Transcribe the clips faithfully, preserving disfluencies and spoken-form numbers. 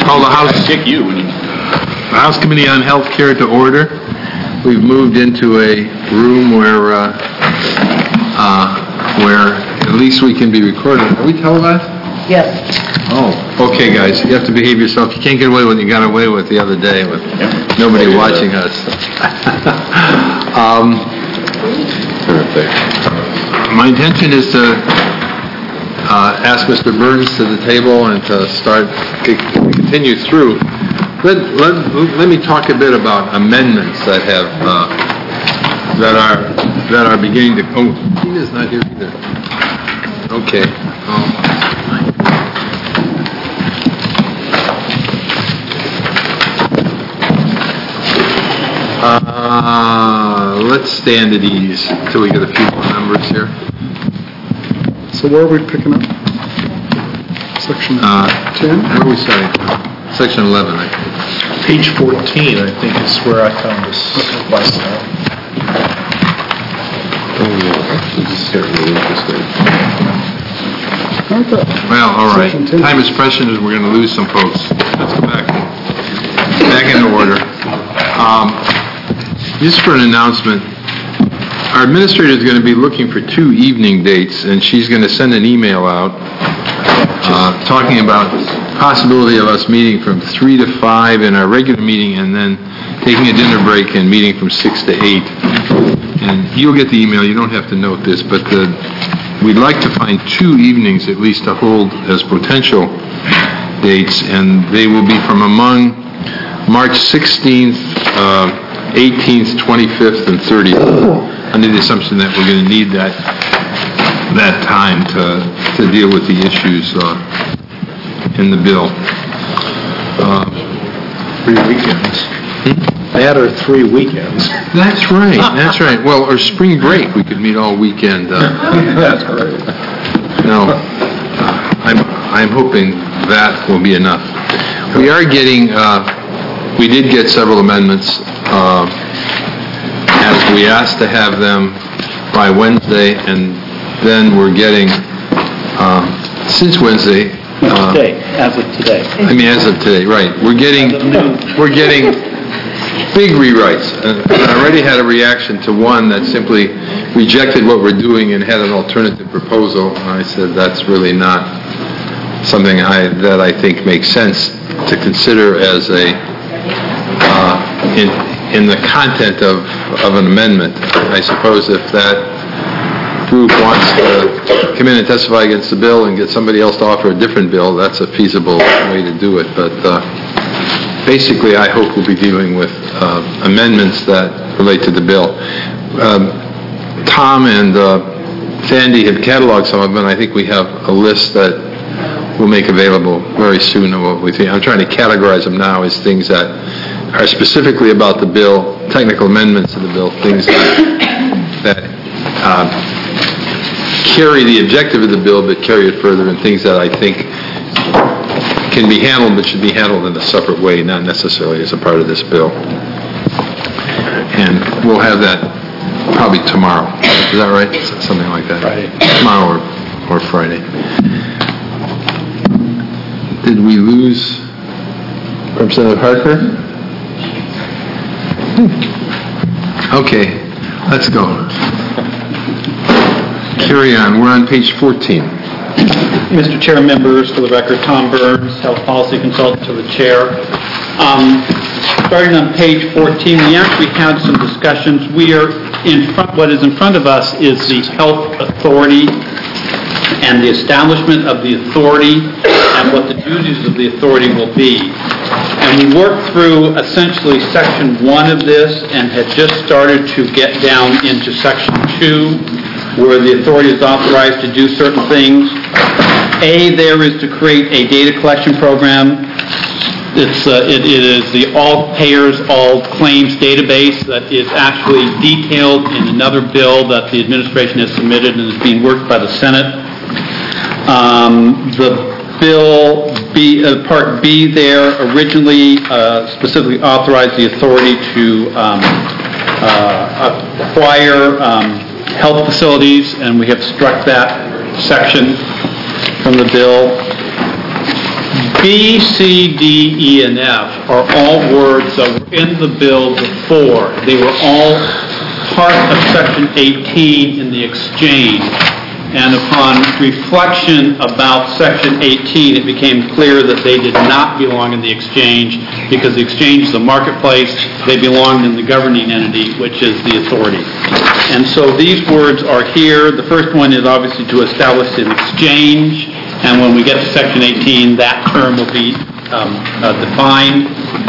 Call the House. Kick you. The House Committee on Health Care to order. We've moved into a room where, uh, uh, where at least we can be recorded. Are we televised? Yes. Oh, okay, guys. You have to behave yourself. You can't get away with what you got away with the other day with nobody watching us. um, my intention is to uh, ask Mister Burns to the table and to start continue through. Let, let, let me talk a bit about amendments that have uh, that are that are beginning to. Oh, Tina's not here either. Okay. Oh. Uh, let's stand at ease until we get a few more members here. So where are we picking up? Section uh, ten? Where are we starting? Section eleven, I think. Page fourteen, I think, is where I found this last time. Oh, yeah. This is certainly interesting. Well, all right. Section ten. Time is precious, and we're going to lose some folks. Let's go back. Back into order. Um, just for an announcement, our administrator is going to be looking for two evening dates, and she's going to send an email out uh, talking about possibility of us meeting from three to five in our regular meeting, and then taking a dinner break and meeting from six to eight. And you'll get the email. You don't have to note this, but the, we'd like to find two evenings at least to hold as potential dates, and they will be from among March sixteenth, uh, eighteenth, twenty-fifth, and thirtieth, under the assumption that we're going to need that that time to to deal with the issues uh, in the bill. Uh, Three weekends. Hmm? That or three weekends. That's right. That's right. Well, or spring break, we could meet all weekend. Uh, That's great. no, I'm I'm hoping that will be enough. We are getting. Uh, we did get several amendments. Uh, as we asked to have them by Wednesday, and then we're getting uh, since Wednesday. Uh, Today, as of today. I mean, as of today, right? We're getting we're getting big rewrites. And I already had a reaction to one that simply rejected what we're doing and had an alternative proposal. And I said that's really not something I that I think makes sense to consider as a uh, in in the content of of an amendment. I suppose if that group wants to come in and testify against the bill and get somebody else to offer a different bill, that's a feasible way to do it. But uh, basically, I hope we'll be dealing with uh, amendments that relate to the bill. Um, Tom and uh, Sandy have cataloged some of them, and I think we have a list that we'll make available very soon of what we think. I'm trying to categorize them now as things that are specifically about the bill, technical amendments to the bill, things that, that uh, carry the objective of the bill but carry it further, and things that I think can be handled but should be handled in a separate way, not necessarily as a part of this bill. And we'll have that probably tomorrow. Is that right? Something like that. Friday. Tomorrow or, or Friday. Did we lose Representative Harker? Okay, let's go. Carry on. We're on page fourteen. Mister Chair, members, for the record, Tom Burns, Health Policy Consultant to the Chair. Um, starting on page fourteen, we actually had some discussions. We are in front, what is in front of us is the Health Authority and the establishment of the authority and what the duties of the authority will be. And we worked through essentially section one of this and had just started to get down into section two, where the authority is authorized to do certain things. A, there is to create a data collection program. It's, uh, it, it is the all payers, all claims database that is actually detailed in another bill that the administration has submitted and is being worked by the Senate. Um, the bill B, uh, Part B there originally uh, specifically authorized the authority to um, uh, acquire um, health facilities, and we have struck that section from the bill. B, C, D, E, and F are all words that were in the bill before. They were all part of Section eighteen in the exchange. And upon reflection about Section eighteen, it became clear that they did not belong in the exchange because the exchange is a marketplace. They belonged in the governing entity, which is the authority. And so these words are here. The first one is obviously to establish an exchange. And when we get to Section eighteen, that term will be um, uh, defined.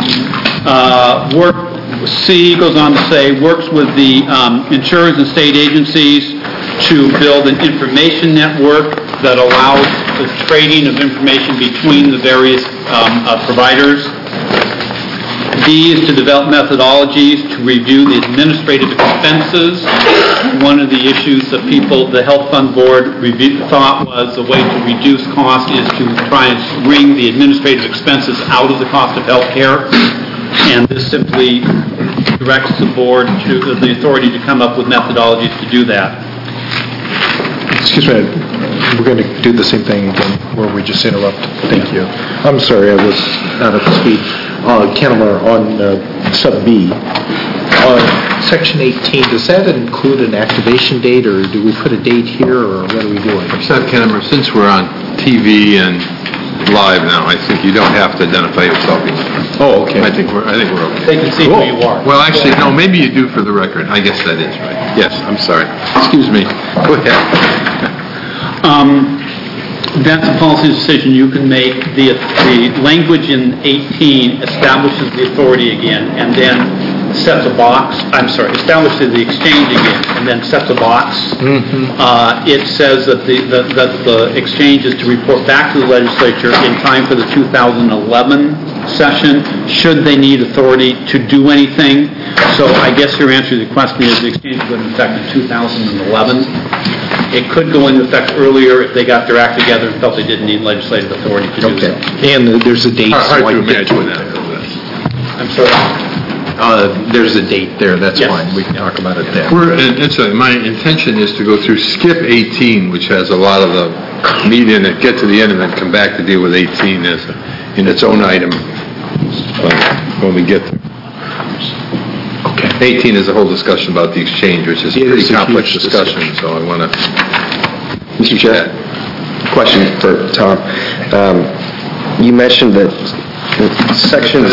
Uh, work, C goes on to say, works with the um, insurers and state agencies to build an information network that allows the trading of information between the various um, uh, providers. D is to develop methodologies to review the administrative expenses. One of the issues that people, the Health Fund Board review, thought was the way to reduce cost is to try and bring the administrative expenses out of the cost of health care. And this simply directs the board to, the authority to come up with methodologies to do that. Excuse me, we're going to do the same thing again, where we just interrupt. Thank you. I'm sorry, I was not up to speed. Uh, Kennemer, on uh, sub B, uh, section eighteen, does that include an activation date, or do we put a date here, or what are we doing? Except, Kennemer, since we're on T V and live now, I think you don't have to identify yourself anymore. Oh, okay. I think we're, I think we're okay. They can see who you are. Well, actually, no, maybe you do for the record. I guess that is right. Yes, I'm sorry. Excuse me. Go ahead. Um, that's a policy decision you can make. The, the language in eighteen establishes the authority again and then sets a box. I'm sorry, establishes the exchange again and then sets a box. Mm-hmm. Uh, it says that the, the, that the exchange is to report back to the legislature in time for the two thousand eleven session, should they need authority to do anything. So I guess your answer to the question is the exchange would in effect in two thousand eleven. It could go into effect earlier if they got their act together and felt they didn't need legislative authority to do Okay. so. And uh, there's a date. Hard, so hard to I can- imagine that. I'm sorry. Uh, there's a date there, that's Yes. fine. We can talk about it then. We're, and it's a, my intention is to go through skip eighteen, which has a lot of the meat in it, get to the end of it, come back to deal with eighteen as a, in its own item uh, when we get there. Okay. eighteen is a whole discussion about the exchange, which is a It pretty is a complex huge discussion, so I want to... Mister Chair, question for Tom. Um, you mentioned that the sections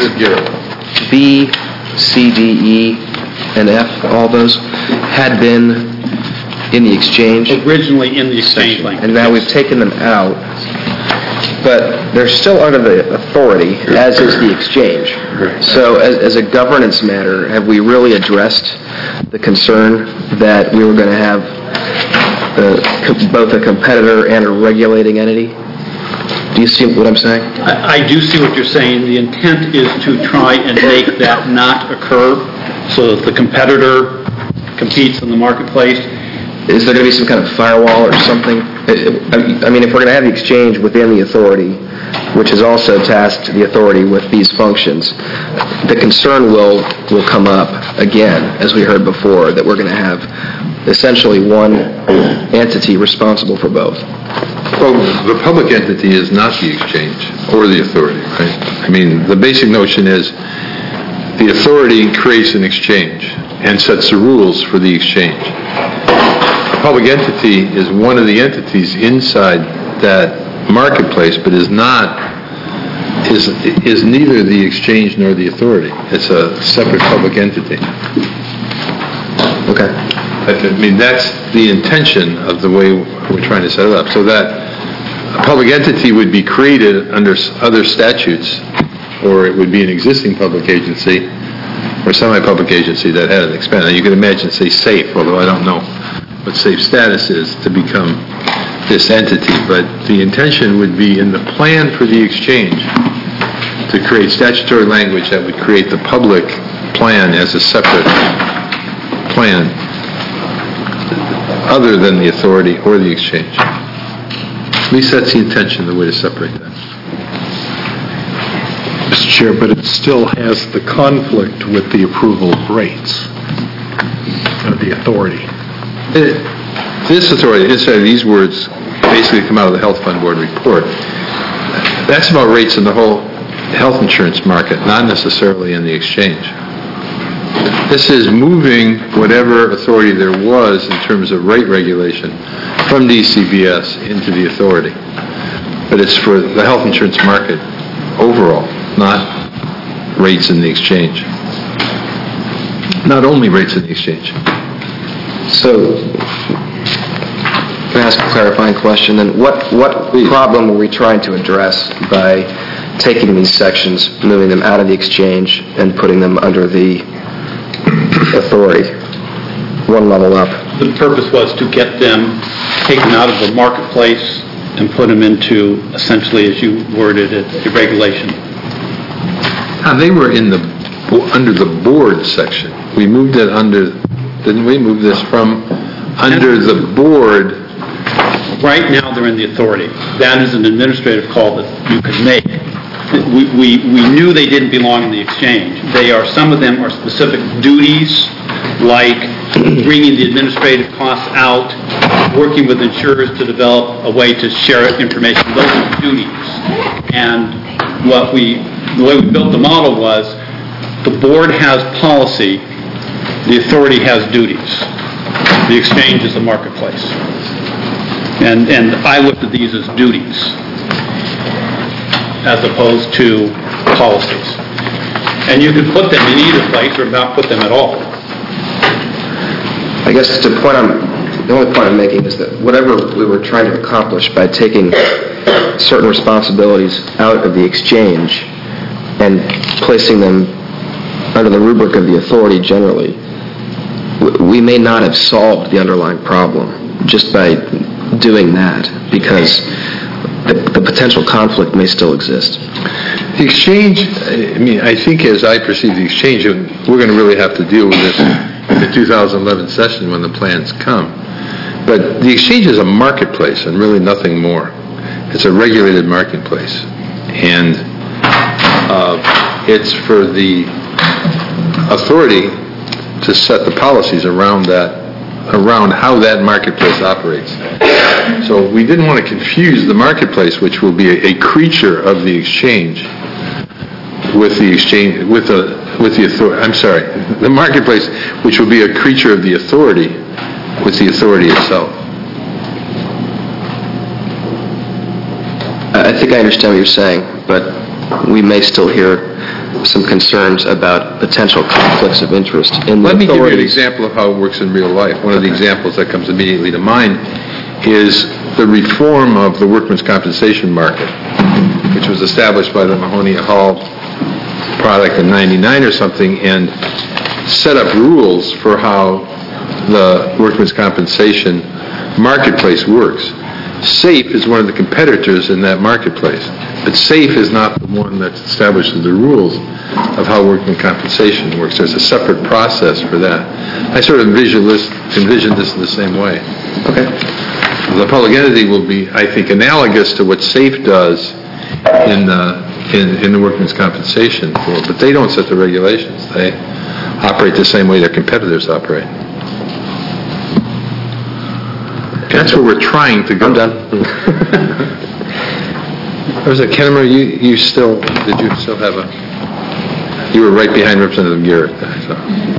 B, C, D, E, and F, all those, had been in the exchange. Originally in the exchange language. And now we've taken them out, but they're still under the authority, as is the exchange. So as, as a governance matter, have we really addressed the concern that we were going to have uh, both a competitor and a regulating entity? Do you see what I'm saying? I, I do see what you're saying. The intent is to try and make that not occur so that the competitor competes in the marketplace. Is there going to be some kind of firewall or something? I mean, if we're going to have the exchange within the authority, which is also tasked the authority with these functions, the concern will will come up again, as we heard before, that we're going to have essentially one entity responsible for both. Well, the public entity is not the exchange or the authority, right? I mean, the basic notion is the authority creates an exchange and sets the rules for the exchange. A public entity is one of the entities inside that marketplace, but is not, is, is neither the exchange nor the authority. It's a separate public entity. Okay. I mean, that's the intention of the way we're trying to set it up, so that a public entity would be created under other statutes, or it would be an existing public agency or semi-public agency that had an expense. Now, you can imagine, say, SAFE, although I don't know what SAFE status is, to become this entity, but the intention would be in the plan for the exchange to create statutory language that would create the public plan as a separate plan other than the authority or the exchange. At least that's the intention, the way to separate that. Mister Chair, but it still has the conflict with the approval of rates of the authority. It, this authority, inside these words, basically come out of the Health Fund Board report. That's about rates in the whole health insurance market, not necessarily in the exchange. This is moving whatever authority there was in terms of rate regulation from D C B S into the authority. But it's for the health insurance market overall, not rates in the exchange. Not only rates in the exchange. So, can I ask a clarifying question then? What, what problem are we trying to address by taking these sections, moving them out of the exchange, and putting them under the authority, one level up? The purpose was to get them taken out of the marketplace and put them into, essentially, as you worded it, a regulation. Ah, they were in the, under the board section. We moved it under, didn't we move this from under the board? Right now, they're in the authority. That is an administrative call that you could make. We, we, we knew they didn't belong in the exchange. They are, some of them are specific duties, like bringing the administrative costs out, working with insurers to develop a way to share information. Those are duties. And what we, the way we built the model was, the board has policy, the authority has duties. The exchange is the marketplace. And, and I looked at these as duties, as opposed to policies. And you could put them in either place or not put them at all. I guess the point I'm, the only point I'm making is that whatever we were trying to accomplish by taking certain responsibilities out of the exchange and placing them under the rubric of the authority generally, we may not have solved the underlying problem just by doing that, because the, the potential conflict may still exist. The exchange, I mean, I think as I perceive the exchange, and we're going to really have to deal with this in the two thousand eleven session when the plans come, but the exchange is a marketplace and really nothing more. It's a regulated marketplace. And uh, it's for the authority to set the policies around that, around how that marketplace operates. So we didn't want to confuse the marketplace, which will be a, a creature of the exchange, with the exchange, with the, with the authority, I'm sorry, the marketplace, which will be a creature of the authority, with the authority itself. I think I understand what you're saying, but we may still hear some concerns about potential conflicts of interest in the Let me give you an authorities. example of how it works in real life. One of the examples that comes immediately to mind is the reform of the workman's compensation market, which was established by the Mahonia Hall product in ninety-nine or something, and set up rules for how the workman's compensation marketplace works. SAFE is one of the competitors in that marketplace, but SAFE is not the one that establishes the rules of how workman's compensation works. There's a separate process for that. I sort of envision this, envision this in the same way. Okay. The public entity will be, I think, analogous to what SAFE does in the, in, in the workman's compensation for, but they don't set the regulations. They operate the same way their competitors operate. That's where we're trying to go. I'm done. Was it Kennemer? You, you still, did you still have a, you were right behind Representative Garrett there, so.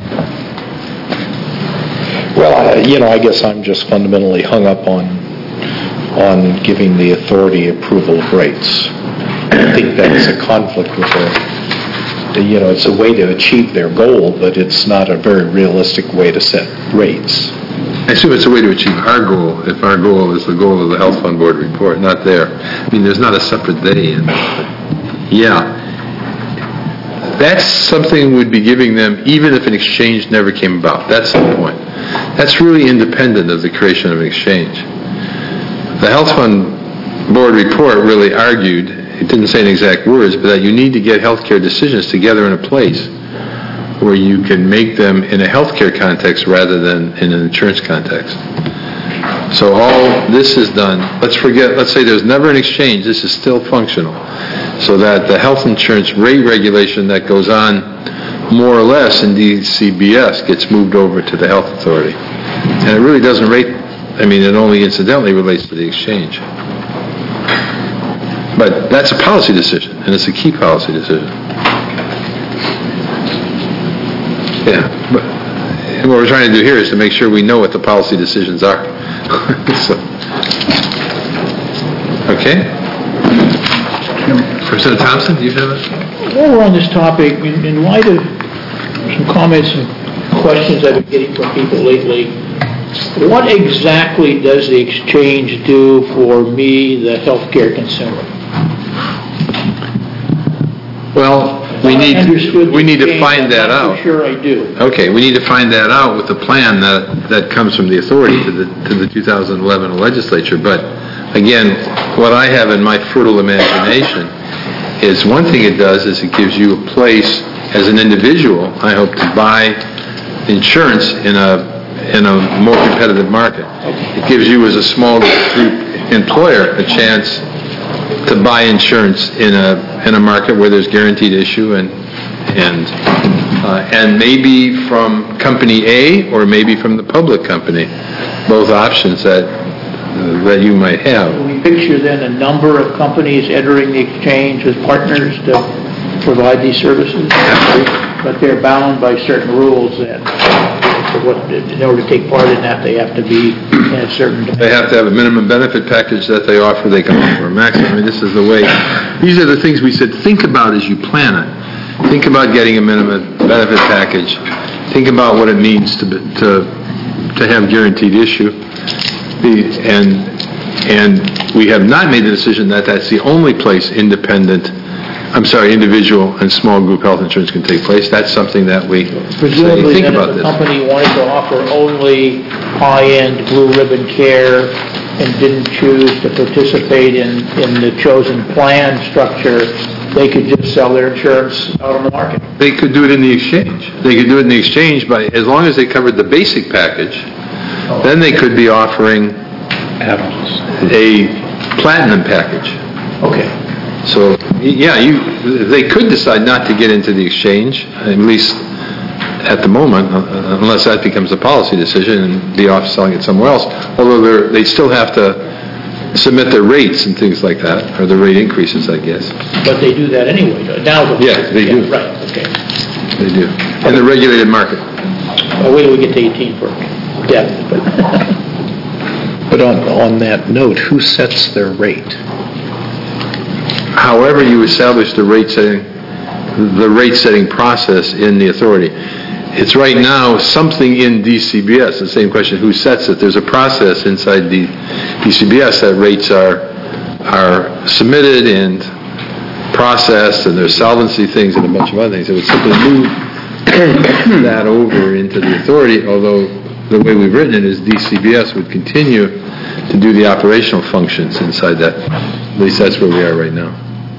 Well, I- you know, I guess I'm just fundamentally hung up on, on giving the authority approval of rates. I think that's a conflict with their, you know, it's a way to achieve their goal, but it's not a very realistic way to set rates. I assume it's a way to achieve our goal, if our goal is the goal of the Health Fund Board report, not there. I mean, there's not a separate day in it, but yeah. That's something we'd be giving them even if an exchange never came about. That's the point. That's really independent of the creation of an exchange. The Health Fund Board report really argued, it didn't say in exact words, but that you need to get healthcare decisions together in a place where you can make them in a healthcare context rather than in an insurance context. So all this is done, let's forget, let's say there's never an exchange, this is still functional, so that the health insurance rate regulation that goes on more or less in D C B S gets moved over to the health authority. And it really doesn't rate, I mean, it only incidentally relates to the exchange. But that's a policy decision, and it's a key policy decision. Yeah, but and what we're trying to do here is to make sure we know what the policy decisions are. So, okay? Representative Thompson, do you have it? While we're on this topic, in, in light of some comments and questions I've been getting from people lately, what exactly does the exchange do for me, the healthcare consumer? Well, we need, we need to find that out. Sure I do. Okay, we need to find that out with the plan that, that comes from the authority to the, to the two thousand eleven legislature. But again, what I have in my fertile imagination is one thing it does is it gives you a place as an individual, I hope, to buy insurance in a in a more competitive market. It gives you as a small group employer a chance to buy insurance in a in a market where there's guaranteed issue and and uh, and maybe from company A or maybe from the public company, both options that uh, that you might have. We picture then a number of companies entering the exchange as partners to provide these services, but they're bound by certain rules that what, in order to take part in that, they have to be in a certain... They have to have a minimum benefit package that they offer. They can offer a maximum. I mean, this is the way... These are the things we said, think about as you plan it. Think about getting a minimum benefit package. Think about what it means to to to have guaranteed issue. The, and, and we have not made the decision that that's the only place independent... I'm sorry, individual and small group health insurance can take place. That's something that we Presumably, think then about if the this. company wanted to offer only high-end blue ribbon care and didn't choose to participate in, in the chosen plan structure, they could just sell their insurance out on the market. They could do it in the exchange. They could do it in the exchange by, as long as they covered the basic package, Oh. then they could be offering Add-ons. a platinum package. Okay. So, yeah, you, they could decide not to get into the exchange, at least at the moment, uh, unless that becomes a policy decision and be off selling it somewhere else. Although they're, they still have to submit their rates and things like that, or the rate increases, I guess. But they do that anyway, now. don't Yeah, they do. Right, okay. They do. In the regulated market. Well, wait till we get to eighteen for depth, but... But on, on that note, who sets their rate? However you establish the rate setting, the rate setting process in the authority. It's right now something in D C B S, the same question, who sets it? There's a process inside the D C B S that rates are, are submitted and processed, and there's solvency things and a bunch of other things. It would simply move that over into the authority, although the way we've written it is D C B S would continue to do the operational functions inside that. At least that's where we are right now.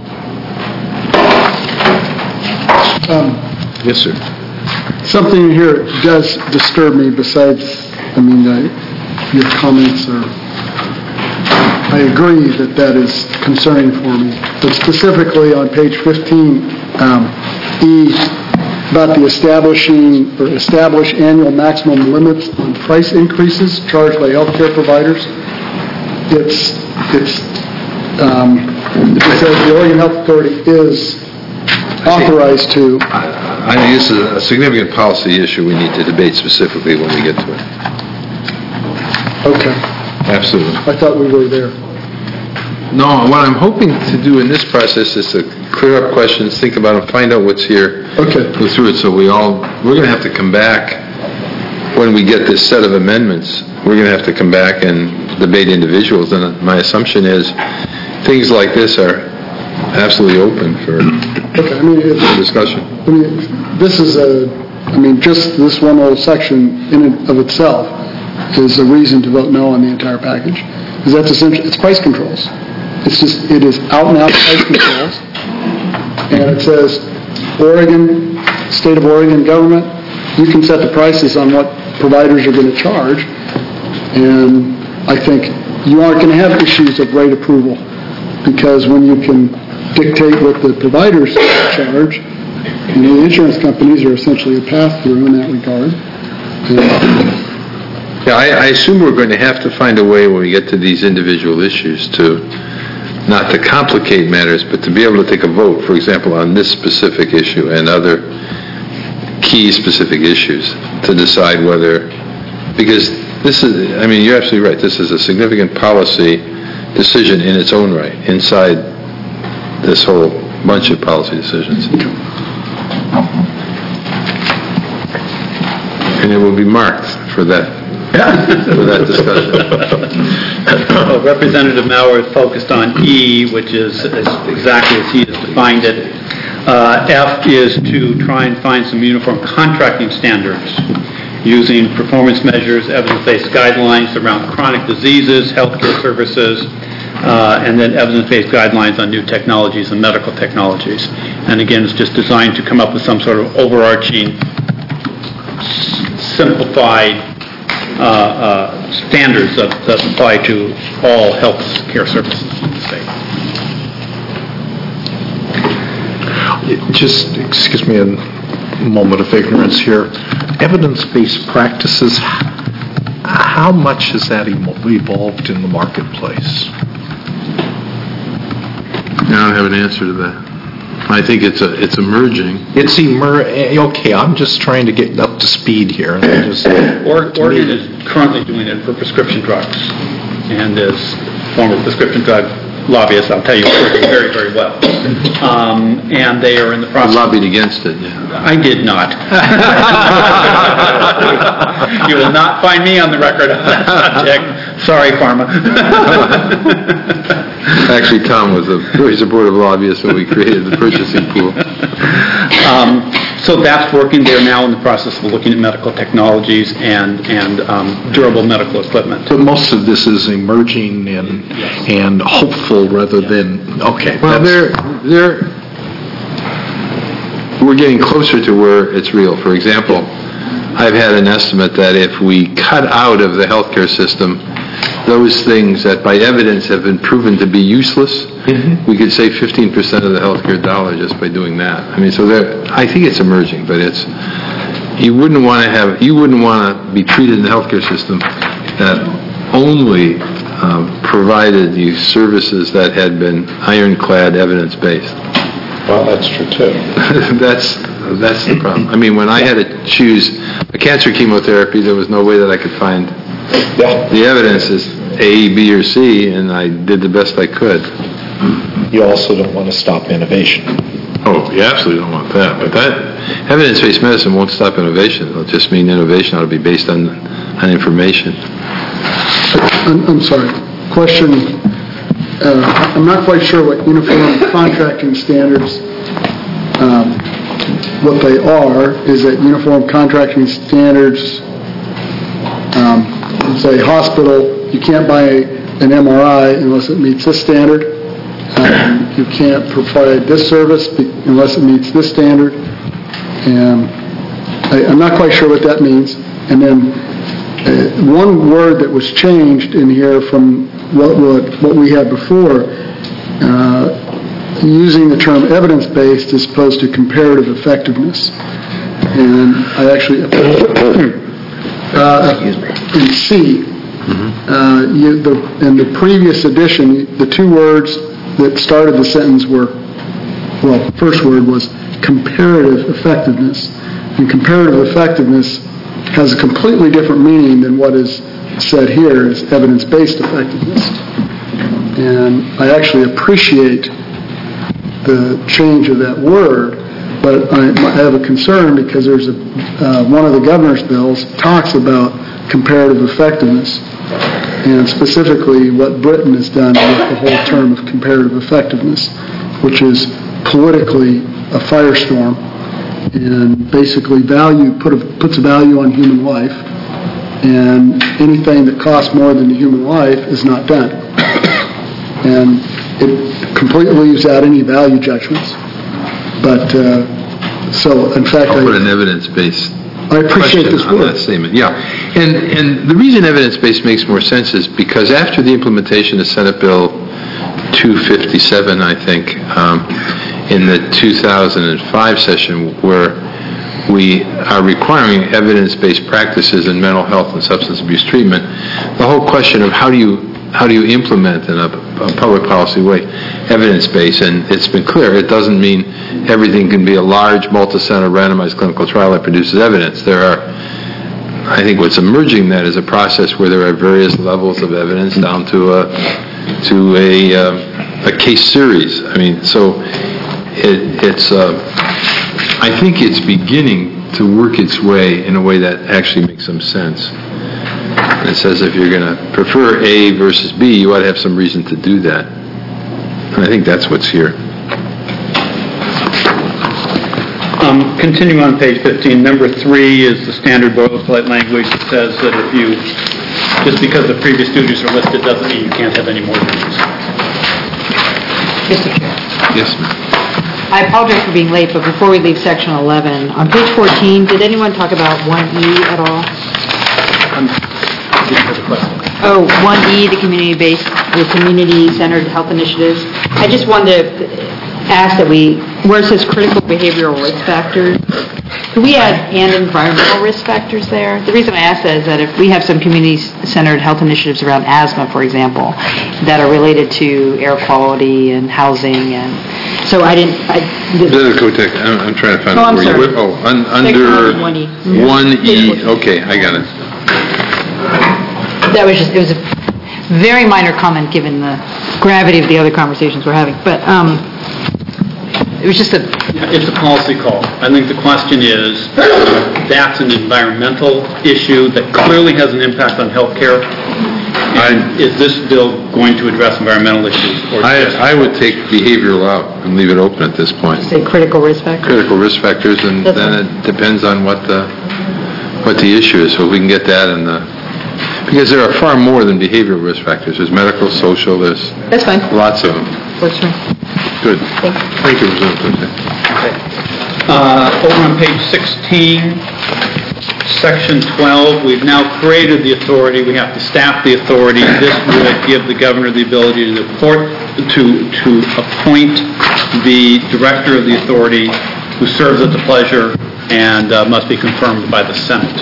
Um, Yes, sir. Something here does disturb me besides, I mean, uh, your comments are, I agree that that is concerning for me. But specifically on page fifteen, um, E, about the establishing or establish annual maximum limits on price increases charged by healthcare providers. It's, it's, um, it says the Oregon Health Authority is authorized to. I think this is a significant policy issue we need to debate specifically when we get to it. Okay. Absolutely. I thought we were there. No, what I'm hoping to do in this process is to clear up questions, think about them, find out what's here. Okay. Go through it so we all, we're going to have to come back when we get this set of amendments. We're going to have to come back and debate individuals, and my assumption is things like this are absolutely open for Okay, I mean, it's, discussion. I mean, this is a, I mean, just this one little section in and of itself is a reason to vote no on the entire package. Because that's essentially, it's price controls. It's just, it is out and out price controls. And it says, Oregon, state of Oregon government, you can set the prices on what providers are going to charge. And I think you aren't going to have issues of rate approval, because when you can dictate what the providers charge, you know, the insurance companies are essentially a pass-through in that regard. And Yeah, I, I assume we're going to have to find a way when we get to these individual issues to not to complicate matters, but to be able to take a vote, for example, on this specific issue and other key specific issues, to decide whether, because this is, I mean, you're absolutely right, this is a significant policy decision in its own right, inside this whole bunch of policy decisions. And it will be marked for that, for that discussion. Well, Representative Maurer is focused on E, which is, is exactly as he has defined it. Uh, F is to try and find some uniform contracting standards using performance measures, evidence-based guidelines around chronic diseases, healthcare services, uh, and then evidence-based guidelines on new technologies and medical technologies. And again, it's just designed to come up with some sort of overarching, s- simplified uh, uh, standards that, that apply to all health care services in the state. Just, excuse me, a moment of ignorance here. Evidence-based practices, how much has that evolved in the marketplace? I don't have an answer to that. I think it's a, it's emerging. It's emer, okay, I'm just trying to get up to speed here. and I just- Or- Oregon is currently doing it for prescription drugs, and as former prescription drug lobbyist, I'll tell you, it's working very, very well. Um, and they are in the I process. lobbied against it, yeah. I did not. You will not find me on the record on that subject. Sorry, Pharma. Actually, Tom was a very supportive lobbyist when we created the purchasing pool. Um, so that's working. They're now in the process of looking at medical technologies and, and um, durable medical equipment. But most of this is emerging and, and hopeful rather than, okay. Well, that's- they're, they're, we're getting closer to where it's real. For example, I've had an estimate that if we cut out of the healthcare system those things that by evidence have been proven to be useless, Mhm. we could save fifteen percent of the healthcare dollar just by doing that. I mean, so there, I think it's emerging, but it's, you wouldn't want to have, you wouldn't want to be treated in the healthcare system that only um, provided you services that had been ironclad evidence-based. Well, that's true too. That's, that's the problem. I mean, when I had to choose a cancer chemotherapy, there was no way that I could find Yeah. the evidence is A, B, or C, and I did the best I could. You also don't want to stop innovation. Oh, you absolutely don't want that, but that, evidence-based medicine won't stop innovation. It'll just mean innovation ought to be based on, on information. I'm, I'm sorry, question, uh, I'm not quite sure what uniform contracting standards, um, what they are. Is that uniform contracting standards, um, say hospital, you can't buy an M R I unless it meets this standard. Um, you can't provide this service be- unless it meets this standard. And I, I'm not quite sure what that means. And then uh, one word that was changed in here from what what, what we had before, uh, using the term evidence-based as opposed to comparative effectiveness. And I actually, uh, in C, uh, you, the, in the previous edition, the two words that started the sentence were, well, first word was comparative effectiveness. And comparative effectiveness has a completely different meaning than what is said here as evidence-based effectiveness. And I actually appreciate the change of that word, but I, I have a concern because there's a, uh, one of the governor's bills talks about comparative effectiveness, and specifically what Britain has done with the whole term of comparative effectiveness, which is politically a firestorm, and basically value put a, puts a value on human life, and anything that costs more than the human life is not done. And it completely leaves out any value judgments. But, uh, so, in fact, I'll put I, an evidence-based I appreciate question this on that word. statement. Yeah, and and the reason evidence-based makes more sense is because after the implementation of Senate Bill two fifty-seven, I think, um, in the two thousand five session, where we are requiring evidence-based practices in mental health and substance abuse treatment, the whole question of how do you how do you implement in a, a public policy way evidence-based? And it's been clear, it doesn't mean everything can be a large, multi-center, randomized clinical trial that produces evidence. There are, I think what's emerging that is a process where there are various levels of evidence down to a, to a, uh, a case series. I mean, so it, it's, uh, I think it's beginning to work its way in a way that actually makes some sense. It says if you're going to prefer A versus B, you ought to have some reason to do that. And I think that's what's here. Um, continuing on page fifteen, number three is the standard boilerplate language that says that if you, just because the previous duties are listed doesn't mean you can't have any more duties. Mister Chair. Yes, ma'am. I apologize for being late, but before we leave section eleven, on page fourteen, did anyone talk about one E at all? Um, didn't hear the question. Oh, one E, the community-based, the community-centered health initiatives. I just wanted to ask that we, where it says critical behavioral risk factors, could we add and environmental risk factors there? The reason I ask that is that if we have some community-centered health initiatives around asthma, for example, that are related to air quality and housing, and so I didn't. I, The Kotek, I'm, I'm trying to find Oh, out I'm where sorry. you. Oh, un, under one E. one E. Okay, I got it. That was just, it was a very minor comment given the gravity of the other conversations we're having, but um, it was just a, It's a policy call. I think the question is, that's an environmental issue that clearly has an impact on healthcare. And is this bill going to address environmental issues? Or just- I, I would take behavioral out and leave it open at this point. say, critical risk factor. Critical risk factors, and That's then it depends on what the, what the issue is. So if we can get that in the, because there are far more than behavioral risk factors. There's medical, social, there's That's fine. lots of them. Works for me. Good. Thank you. Thank you, Mister President. Uh, Over on page sixteen, section twelve, we've now created the authority. We have to staff the authority. This would give the governor the ability to report, to, to appoint the director of the authority who serves at the pleasure and uh, must be confirmed by the Senate.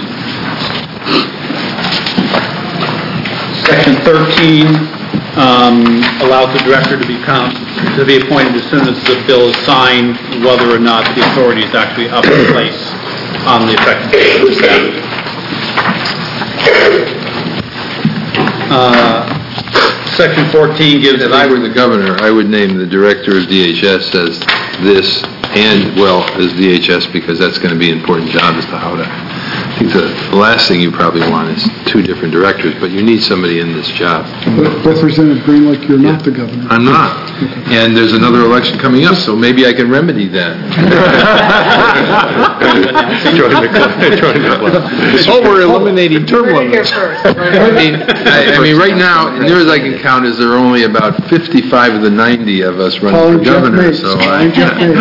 Section thirteen um, allows the director to become, to be appointed as soon as the bill is signed, whether or not the authority is actually up in place on the effective date of the statute. Uh, Section fourteen gives... If I were the governor, I would name the director of D H S as this and, well, as D H S, because that's going to be an important job as to how to... I think the the last thing you probably want is two different directors, but you need somebody in this job. But Representative Greenlick, you're not the governor. I'm not. And there's another election coming up, so maybe I can remedy that. Join the club. Join the club. Oh, we're eliminating term We're here limits. first. I mean, I, I mean, right now, near as I can count, is there are only about fifty-five of the ninety of us running Calling for Jeff governor, Mates. so Calling Jeff Mates.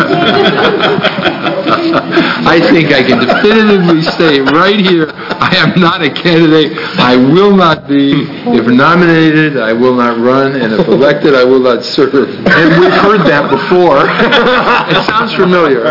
I, I think I can definitively say right here, I am not a candidate. I will not be. If nominated, I will not run, and if elected, I will not serve. And we've heard that before. It sounds familiar.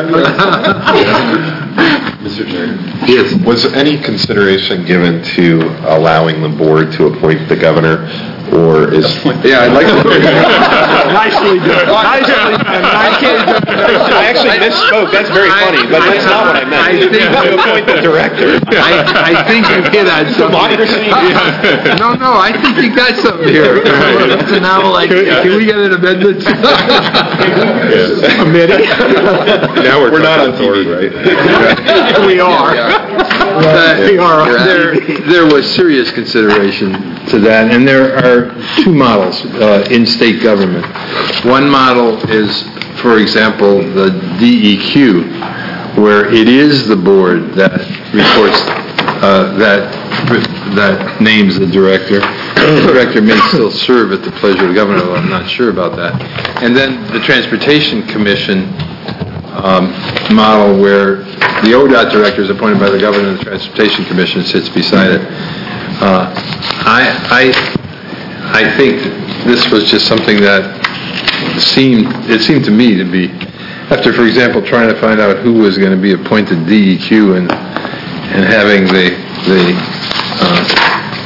Mister Chair, Yes. was any consideration given to allowing the board to appoint the governor, or is... Yeah, I'd like to. Nicely done. Nicely done. I actually misspoke. That's very funny, but that's not what I meant. I think- To appoint the director. I, I think you hit on something. Democracy. No, no, I think you got something here. It's a novel idea. Can we get an amendment? Committee? Now we're We're not talking on T V. authority, right? We are. Uh, We are. There, there was serious consideration to that, and there are two models uh, in state government. One model is, for example, the D E Q, where it is the board that reports, uh, that that names the director. The director may still serve at the pleasure of the governor, although I'm not sure about that. And then the Transportation Commission um, model, where the O D O T director is appointed by the governor and the Transportation Commission sits beside it. Uh, I, I, I think this was just something that seemed, it seemed to me to be, after, for example, trying to find out who was going to be appointed D E Q and and having the the uh,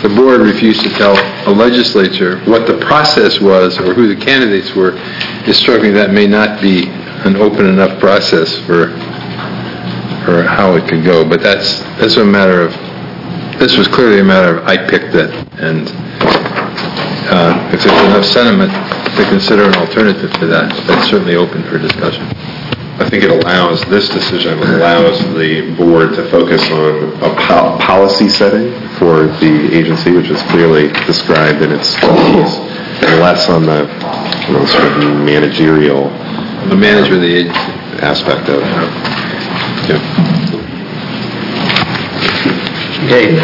the board refused to tell a legislature what the process was or who the candidates were, it struck me that may not be an open enough process for for how it could go. But that's that's a matter of, this was clearly a matter of I picked it, and uh, if there's enough sentiment to consider an alternative to that, that's certainly open for discussion. I think it allows, this decision allows the board to focus on a po- policy setting for the agency, which is clearly described in its duties, and less on the, you know, sort of managerial The manager of the agency. aspect of it. Yeah. Dave?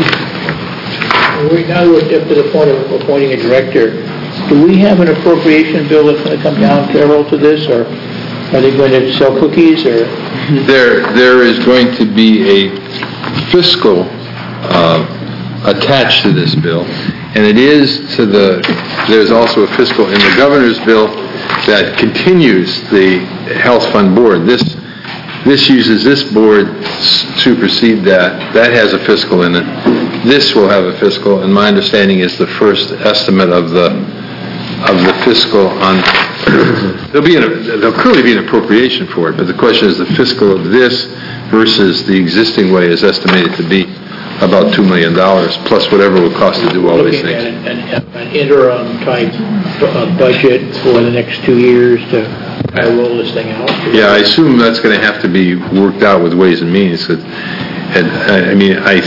We're now up to the point of appointing a director. Do we have an appropriation bill that's going to come down parallel to this, or are they going to sell cookies, or? There, there is going to be a fiscal uh, attached to this bill, and it is to the, there's also a fiscal in the governor's bill that continues the health fund board. This, this uses this board to supersede that. That has a fiscal in it. This will have a fiscal, and my understanding is the first estimate of the of the fiscal on, there'll be, an, there'll clearly be an appropriation for it, but the question is the fiscal of this versus the existing way is estimated to be about two million dollars, plus whatever it will cost to do all these Looking at things. an, an, an interim type uh, budget for the next two years to kind of roll this thing out. Yeah, I assume that's going to have to be worked out with Ways and Means, 'cause- and, I I mean, I,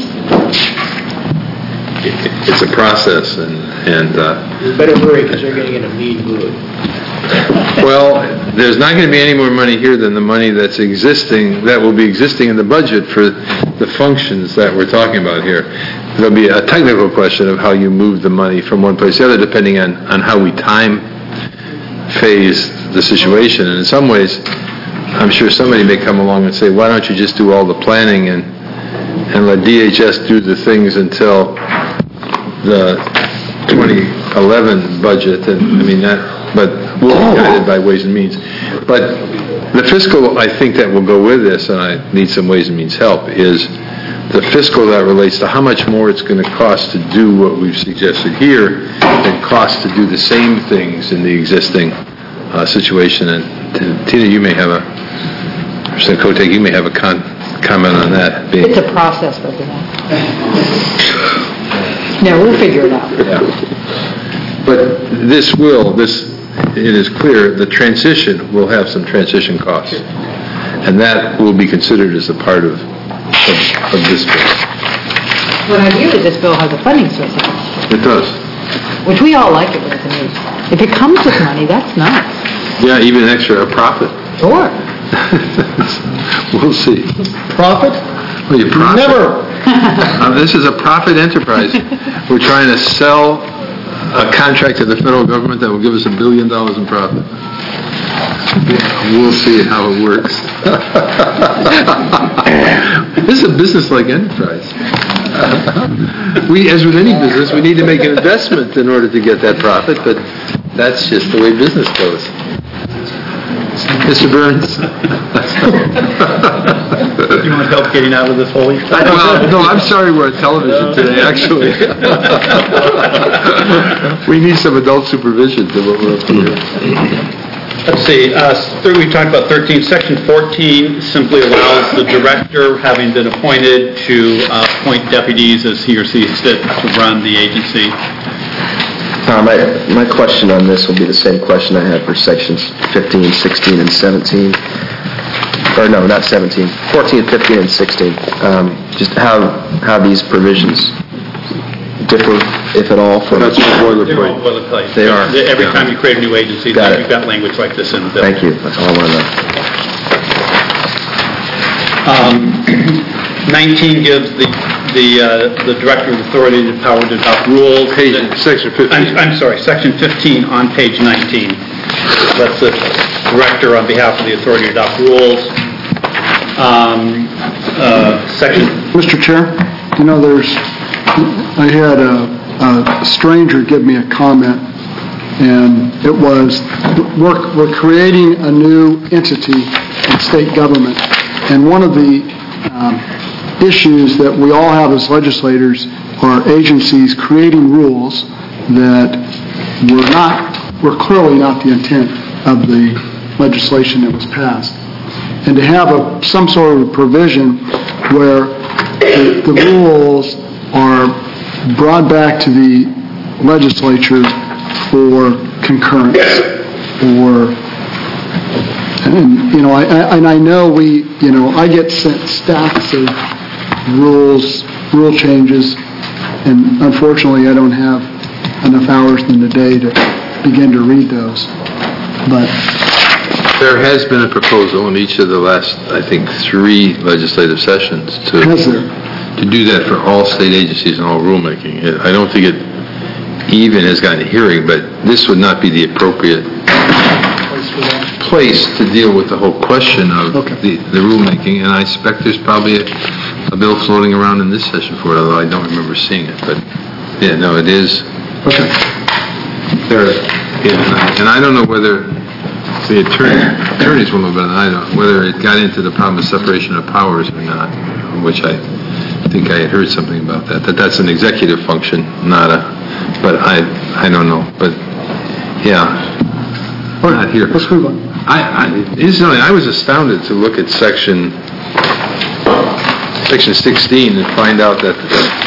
it- it's a process, and, and, uh, You better hurry, because they're getting in a mean mood. well, there's not going to be any more money here than the money that's existing, that will be existing in the budget for the functions that we're talking about here. There'll be a technical question of how you move the money from one place to the other, depending on, on how we time phase the situation. And in some ways, I'm sure somebody may come along and say, why don't you just do all the planning and, and let D H S do the things until the twenty eleven budget, and I mean that, but we'll be guided by Ways and Means. But the fiscal, I think, that will go with this, and I need some Ways and Means help, is the fiscal that relates to how much more it's going to cost to do what we've suggested here than cost to do the same things in the existing uh, situation. And uh, Tina, you may have a, Mister Kotek, you may have a con- comment on that. Being- It's a process, President. No, we'll figure it out. Yeah. But this will, this, it is clear, the transition will have some transition costs. And that will be considered as a part of, of, of this bill. Well, ideally, this bill has a funding source, It does. which we all like it when it's in use. If it comes with money, that's nice. Yeah, even extra, a profit. Sure. We'll see. Profit? Well, you profit. Never. Uh, This is a profit enterprise. We're trying to sell a contract to the federal government that will give us a billion dollars in profit. We'll see how it works. This is a business-like enterprise. We, as with any business, we need to make an investment in order to get that profit, but that's just the way business goes. Mister Burns? Do you want help getting out of this hole? Well, no, I'm sorry we're on television today, actually. We need some adult supervision to what we're up to here. Let's see, uh, third, we talked about thirteen, section fourteen simply allows the director, having been appointed, to uh, appoint deputies as he or she sees fit to run the agency. Tom, my, my question on this will be the same question I had for sections fifteen, sixteen, and seventeen. Or no, not seventeen, fourteen, fifteen, and sixteen. Um, just how, how these provisions differ, if at all, from... That's the They're all boilerplate. boilerplate. They are. Every time you create a new agency, Got it. you've got language like this in the bill. Thank you, that's all I want to know. Um, nineteen gives the the uh, the director of authority the power to adopt rules. Page, section fifteen. I'm, I'm sorry, section fifteen on page nineteen. That's the director on behalf of the authority to adopt rules. Um, uh, section. Mister Chair, you know, there's, I had a, a stranger give me a comment, and it was, we're, we're creating a new entity in state government, and one of the um, issues that we all have as legislators are agencies creating rules that were not, were clearly not the intent of the legislation that was passed. And to have a, some sort of provision where the, the rules are brought back to the legislature for concurrence, or, and, you know, I, I, and I know we, you know, I get sent stacks of rules, rule changes, and unfortunately I don't have enough hours in the day to begin to read those. But There has been a proposal in each of the last, I think, three legislative sessions to has there? to do that for all state agencies and all rulemaking. It- I don't think it even has gotten a hearing, but this would not be the appropriate place to deal with the whole question of Okay. the the rulemaking, and I expect there's probably a a bill floating around in this session for it, although I don't remember seeing it. But, yeah, no, it is. Okay. There, yeah, and I- and I don't know whether, the attorney, attorneys will know better than I don't, whether it got into the problem of separation of powers or not, which I think I had heard something about that, that that's an executive function, not a, but I, I don't know, but, yeah, All not right, here. let's move on. I, I, incidentally, I was astounded to look at section, section sixteen and find out that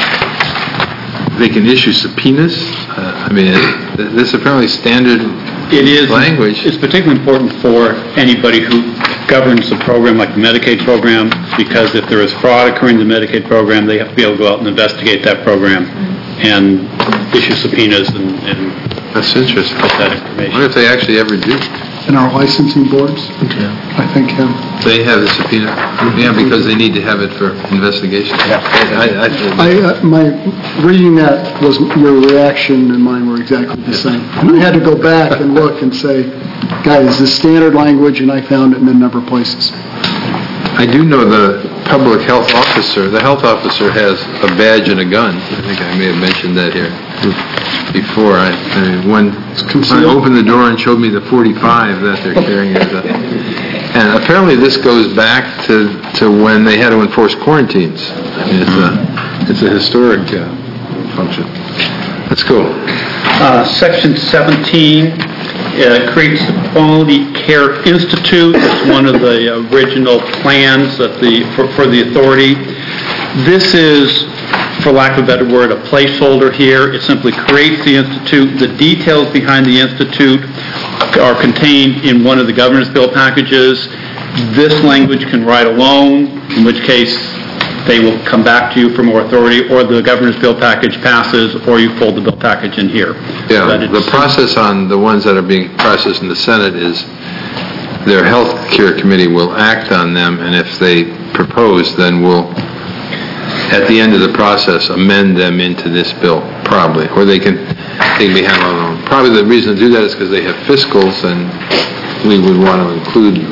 they can issue subpoenas. Uh, I mean, it- this apparently standard It is. language. It's particularly important for anybody who governs a program like the Medicaid program, because if there is fraud occurring in the Medicaid program, they have to be able to go out and investigate that program and issue subpoenas and, and That's interesting. get that I information. wonder if they actually ever do. And our licensing boards, I think, have. They have the subpoena, yeah, because they need to have it for investigation. I, I, I, uh, my, reading that was, your reaction and mine were exactly the same. And I had to go back and look and say, guys, this standard language, and I found it in a number of places. I do know the public health officer, the health officer has a badge and a gun. I think I may have mentioned that here before. I, I mean, when I opened the door and showed me the forty-five that they're carrying, as a, and apparently this goes back to, to when they had to enforce quarantines. I mean, it's a, it's a historic uh, function. That's cool. Uh, Section seventeen uh, creates the Quality Care Institute. It's one of the original plans that the, for, for the authority. This is, for lack of a better word, a placeholder here. It simply creates the institute. The details behind the institute are contained in one of the governor's bill packages. This language can ride alone, in which case they will come back to you for more authority, or the governor's bill package passes, or you fold the bill package in here. Yeah, But it's- the process on the ones that are being processed in the Senate is their health care committee will act on them, and if they propose, then we'll, at the end of the process, amend them into this bill, probably, or they can, they can be handled alone. Probably the reason to do that is because they have fiscals, and we would want to include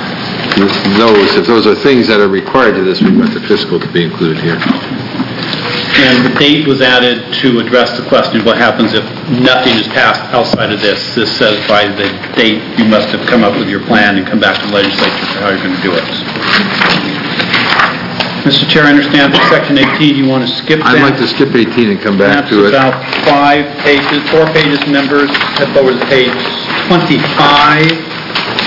those. If those are things that are required to this, we want the fiscal to be included here. And the date was added to address the question of what happens if nothing is passed outside of this. This says by the date you must have come up with your plan and come back to the legislature for how you're going to do it. Mister Chair, I understand for Section eighteen, you want to skip that? I'd like to skip eighteen and come back That's to it. about five pages, four pages, members. Head forward to page twenty-five.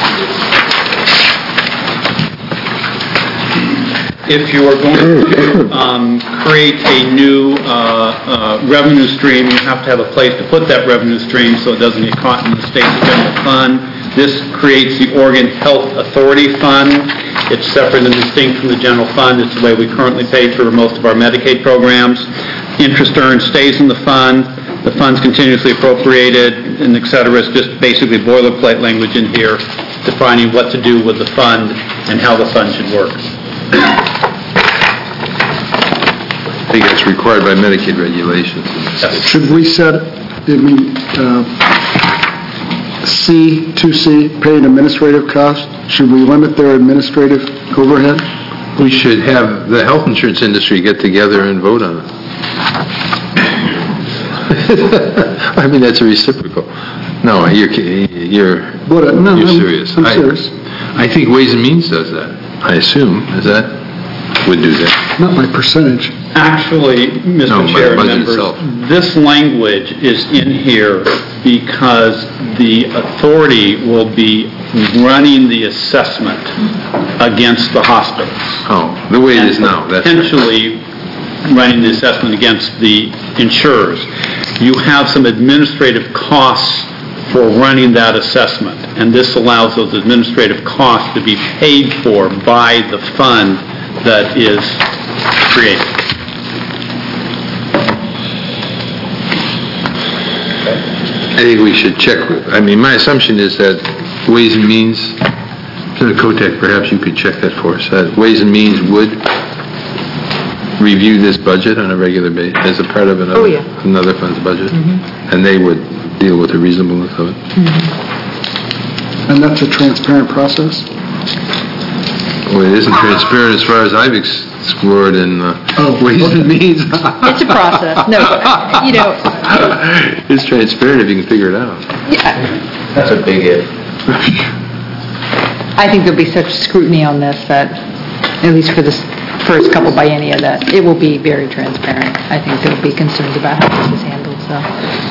If you are going to um, create a new uh, uh, revenue stream, you have to have a place to put that revenue stream so it doesn't get caught in the state's general fund. This creates the Oregon Health Authority Fund. It's separate and distinct from the general fund. It's the way we currently pay for most of our Medicaid programs. Interest earned stays in the fund. The fund's continuously appropriated, and et cetera. It's just basically boilerplate language in here defining what to do with the fund and how the fund should work. I think it's required by Medicaid regulations. Should we set, I mean, uh, C, two C, pay an administrative cost? Should we limit their administrative overhead? We should have the health insurance industry get together and vote on it. I mean, that's a reciprocal. No, you're, you're, What, no, you're I'm- serious. I'm I- serious. I think Ways and Means does that, I assume. Is that, would do that. Not by percentage. Actually, No, Mister but Chair the and budget members, itself. this language is in here because the authority will be running the assessment against the hospitals. Oh, the way it is now, that's right. Potentially running the assessment against the insurers. You have some administrative costs for running that assessment, and this allows those administrative costs to be paid for by the fund that is created. I think we should check, I mean, my assumption is that Ways and Means, Senator Kotek, perhaps you could check that for us, that Ways and Means would review this budget on a regular basis as a part of another, Oh, yeah. another fund's budget, and they would deal with the reasonableness of it. And that's a transparent process? Well, it isn't transparent as far as I've explored in uh, Oh. Ways and Means. It's a process. No, but, you know, It's transparent if you can figure it out. yeah, That's a big if. I think there'll be such scrutiny on this that, at least for this first couple biennia, that it will be very transparent. I think there'll be concerns about how this is handled, so.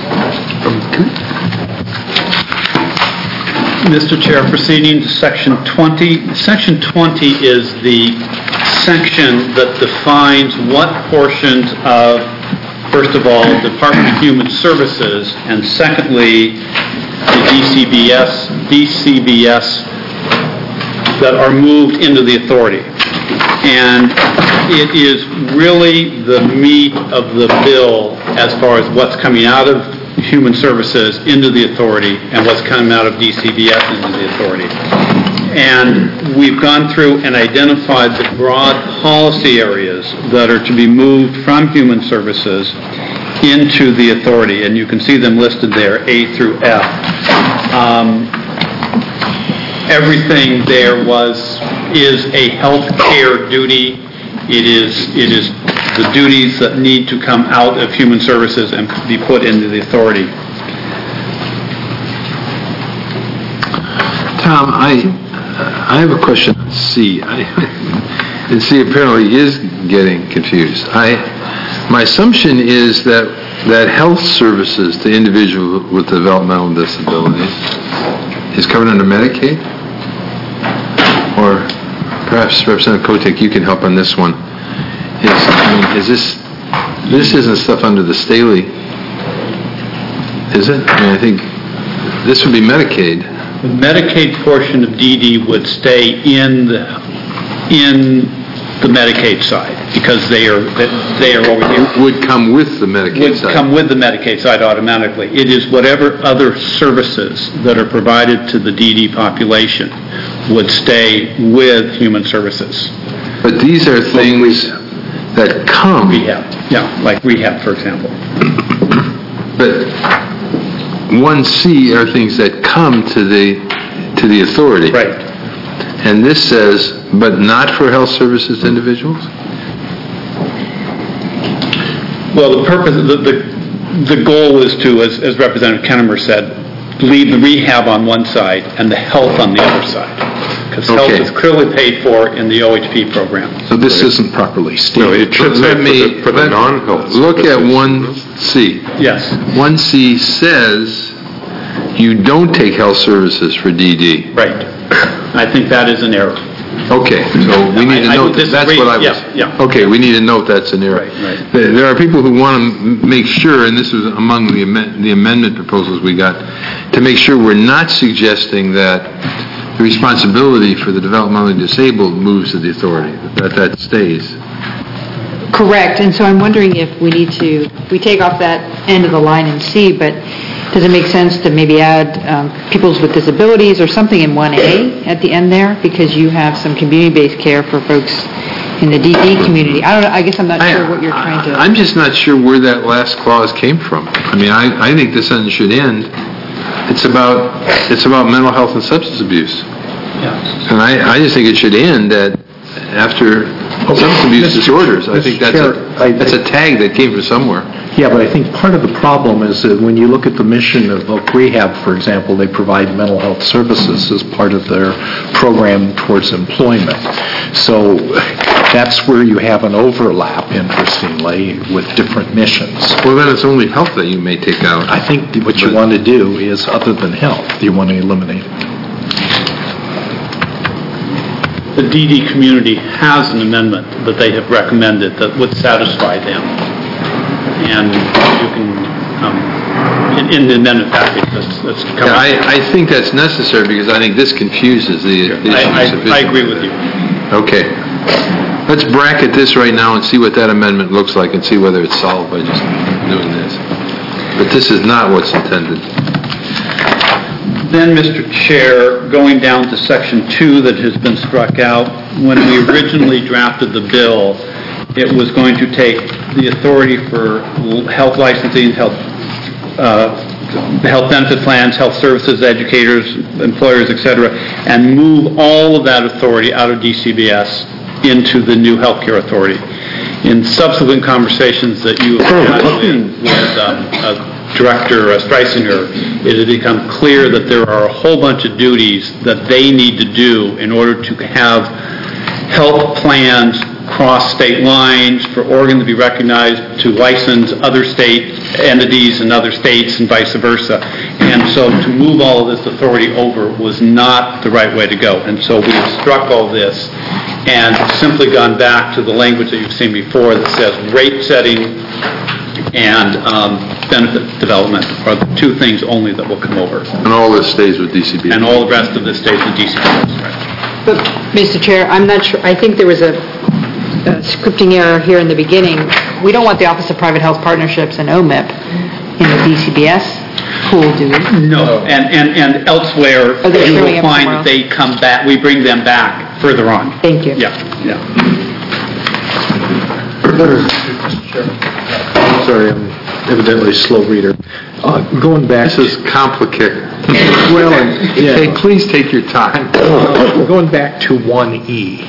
Mister Chair, proceeding to Section twenty. Section twenty is the section that defines what portions of, first of all, Department of Human Services, and secondly, the D C B S, D C B S that are moved into the authority. And it is really the meat of the bill as far as what's coming out of Human Services into the authority and what's coming out of D C B S into the authority. And we've gone through and identified the broad policy areas that are to be moved from Human Services into the authority, and you can see them listed there, A through F. Um, everything there was, is a health care duty. It is, it is the duties that need to come out of Human Services and be put into the authority. Tom, I, I have a question on C. I, and C apparently is getting confused. I, my assumption is that, that health services to individuals with developmental disabilities is covered under Medicaid? Or perhaps Representative Kotek, you can help on this one. Is, I mean, is this, this isn't stuff under the Staley, is it? I mean, I think this would be Medicaid. The Medicaid portion of D D would stay in the, in the Medicaid side because they are, they are over here. Would come with the Medicaid Would side. come with the Medicaid side automatically. It is whatever other services that are provided to the D D population would stay with Human Services. But these are things that come. Rehab, yeah, like rehab, for example. But one C are things that come to the, to the authority. Right. And this says, but not for health services to individuals? Well, the purpose, the, the, the goal is to, as, as Representative Kennemer said, leave the rehab on one side and the health on the other side. Because health Okay. is clearly paid for in the O H P program. So this isn't properly No, stated. it should say Let for me, the, for the let- non-health look at services. one C. Yes. one C says you don't take health services for D D. Right. I think that is an error. Okay, so we need to I- I note would that, that's disagree. what I was... Yeah, yeah. Okay, we need to note that's an error. Right, right. There there are people who want to make sure, and this was among the amen- the amendment proposals we got, to make sure we're not suggesting that the responsibility for the developmentally disabled moves to the authority, that that stays. correct, and so I'm wondering if we need to, we take off that end of the line in C, but does it make sense to maybe add um, peoples with disabilities or something in one A at the end there? Because you have some community-based care for folks in the D D community. I don't know, I guess I'm not sure what you're trying to... I'm just not sure where that last clause came from. I mean, I, I think the sentence should end, it's about, it's about mental health and substance abuse. Yeah. And I, I just think it should end at, after substance abuse Mister disorders. I think that's Chair, I- a, that's a tag that came from somewhere. Yeah, but I think part of the problem is that when you look at the mission of Oak Rehab, for example, they provide mental health services as part of their program towards employment. So That's where you have an overlap, interestingly, with different missions. Well, then it's only health that you may take out. I think that what you want to do is, other than health, you want to eliminate it. The D D community has an amendment that they have recommended that would satisfy them. And you can, um, in, in the amendment package, that's, that's coming. Yeah, I, I think that's necessary because I think this confuses the the I, I, issues. I agree with you. Okay. Let's bracket this right now and see what that amendment looks like and see whether it's solved by just doing this. But this is not what's intended. Then, Mister Chair, going down to section two that has been struck out, when we originally drafted the bill, it was going to take the authority for health licensing, health, uh, health benefit plans, health services, educators, employers, et cetera, and move all of that authority out of D C B S into the new healthcare authority. In subsequent conversations that you have had with, with um, uh, Director uh, Streisinger, it has become clear that there are a whole bunch of duties that they need to do in order to have health plans cross state lines, for Oregon to be recognized to license other state entities in other states and vice versa. And so to move all of this authority over was not the right way to go. And so we have struck all this and simply gone back to the language that you've seen before that says rate setting and um, benefit development are the two things only that will come over. And all this stays with D C B S. And all the rest of this stays with D C B S, right? But, Mister Chair, I'm not sure, I think there was a a scripting error here in the beginning. We don't want the Office of Private Health Partnerships and O M I P in the D C B S pool, do we? No, and, and, and elsewhere, Oh, they're you showing will up find somewhere that they come back, we bring them back further on. Thank you. Yeah, yeah. Sorry, I'm evidently a slow reader. Uh, Going back... This is complicated. Well, yeah. Hey, please take your time. Going back to one E,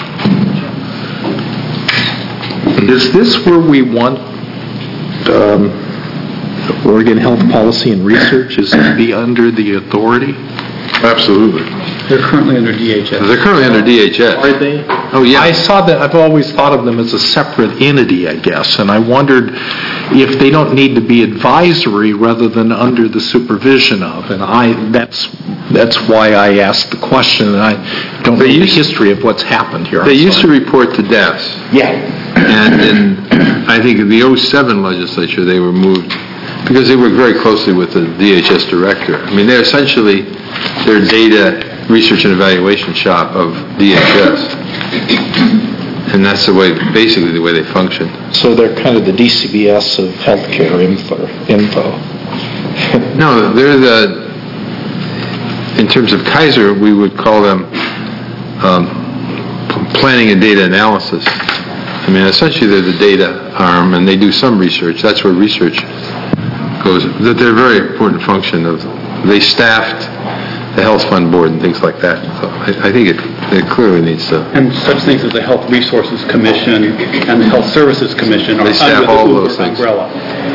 is this where we want um, Oregon Health Policy and Research is to be under the authority? Absolutely. They're currently under D H S. They're currently under D H S. Are they? Oh, yeah. I saw that, I've always thought of them as a separate entity, I guess, and I wondered if they don't need to be advisory rather than under the supervision of, and I, that's, that's why I asked the question, and I don't know They the used- history of what's happened here. They I'm used to sorry. report to D E S. Yeah. And in, I think in the oh seven legislature, they were moved, because they work very closely with the D H S director. I mean, they're essentially, their data research and evaluation shop of D H S. And that's the way, basically the way they function. So they're kind of the D C B S of healthcare info. info. No, they're the, in terms of Kaiser, we would call them um, p- planning and data analysis. I mean, essentially they're the data arm, and they do some research. That's where research goes. That they're a very important function of. They staffed the health fund board and things like that. So I, I think it, it clearly needs to. And such things as the Health Resources Commission and the Health Services Commission are They staff under the all Uber those things. umbrella.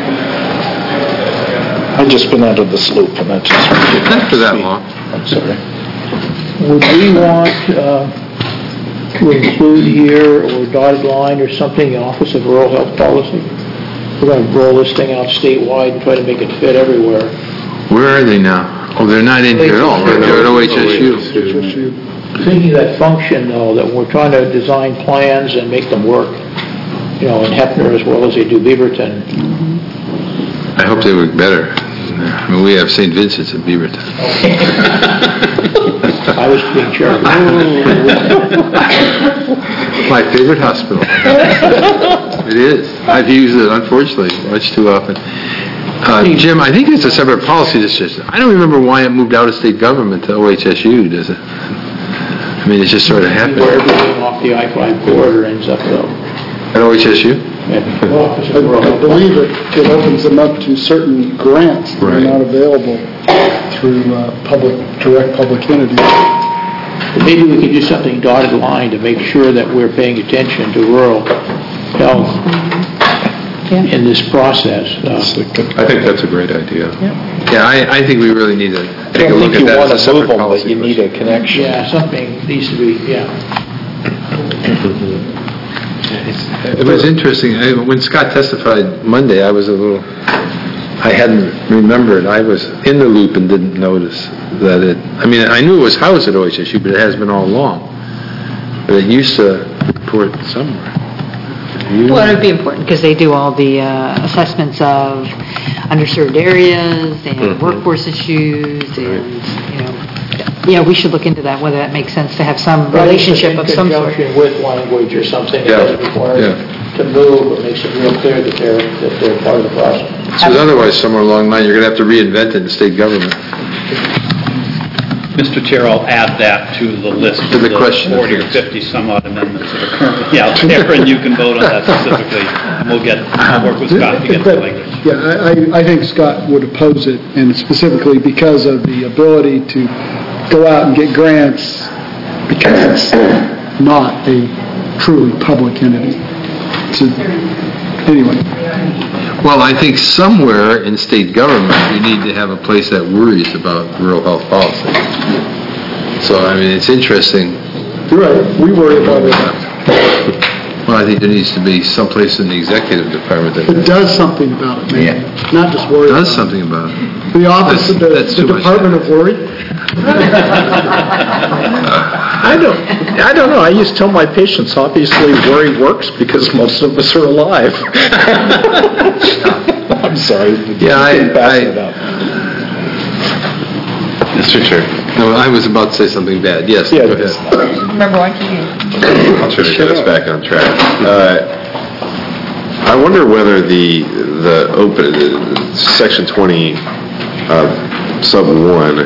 I've just been out of this loop, and that just... Not for that long. I'm sorry. Would we want uh, to include here, or dotted line or something, the Office of Rural Health Policy? We're going to roll this thing out statewide and try to make it fit everywhere. Where are they now? Oh, they're not in here at all. Right? They're at O H S U. Thinking that function, though, that we're trying to design plans and make them work, you know, in Hefner as well as they do Beaverton. I hope they work better. I mean, we have Saint Vincent's in Beaverton. I was being chairman. My favorite hospital. It is. I've used it, unfortunately, much too often. Uh, Jim, I think it's a separate policy decision. I don't remember why it moved out of state government to O H S U, does it? I mean, it just sort of happened. Where everything off the I five corridor ends up, though. At O H S U? Well, I I believe it, it opens them up to certain grants that are Right. not available through uh, public, direct public entities. But maybe we could do something dotted line to make sure that we're paying attention to rural health in this process. Uh, I think that's a great idea. Yeah, I, I think we really need to I take a don't look think at you that want as a to move separate them, but policy. you need a connection. Yeah, something needs to be, yeah. It was interesting, I- when Scott testified Monday, I was a little, I hadn't remembered, I was in the loop and didn't notice that it, I mean, I knew it was housed at O H S U, but it has been all along. But it used to report somewhere. You- Well, it would be important because they do all the uh, assessments of underserved areas and Mhm. workforce issues and, you know, yeah, we should look into that, whether that makes sense to have some relationship of some sort. In conjunction with language or something that Yeah, doesn't require yeah. to move, but makes it real clear that they're, that they're part of the process. Because otherwise, somewhere along the line, you're going to have to reinvent it in state government. Mister Chair, I'll add that to the list To of the the question. forty or fifty some odd amendments that are currently out there, and you can vote on that specifically. And we'll get, I'll work with Scott to get the language. Yeah, I, I- I think Scott would oppose it, and specifically because of the ability to go out and get grants, because it's not a truly public entity. So, anyway, Well, I think somewhere in state government, you need to have a place that worries about rural health policy. So, I mean, it's interesting. you're right, we worry about it. Well, I think there needs to be someplace in the executive department that It does something about it, man. Not just worry. does about it. something about it. The office of the, That's- that's the too much. Department of Worry? I don't, I don't know, I used to tell my patients, obviously worry works because most of us are alive. I'm sorry. Yeah, I- Didn't pass I- that up. Mister Chair. No, I was about to say something bad. Yes, Yeah, go ahead. Remember watching you? I'll try to get us back on track. Uh, I wonder whether the, the open, uh, section twenty, uh, sub one,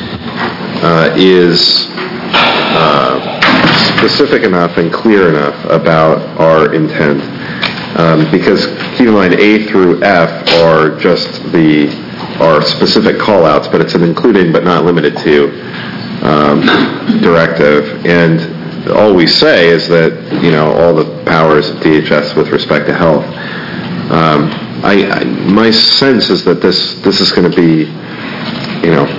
uh, is uh, specific enough and clear enough about our intent. Um, Because keep in mind, A through F are just the, are specific call-outs, but it's an including but not limited to um, directive. And all we say is that, you know, all the powers of D H S with respect to health. Um, I, I, my sense is that this, this is going to be, you know,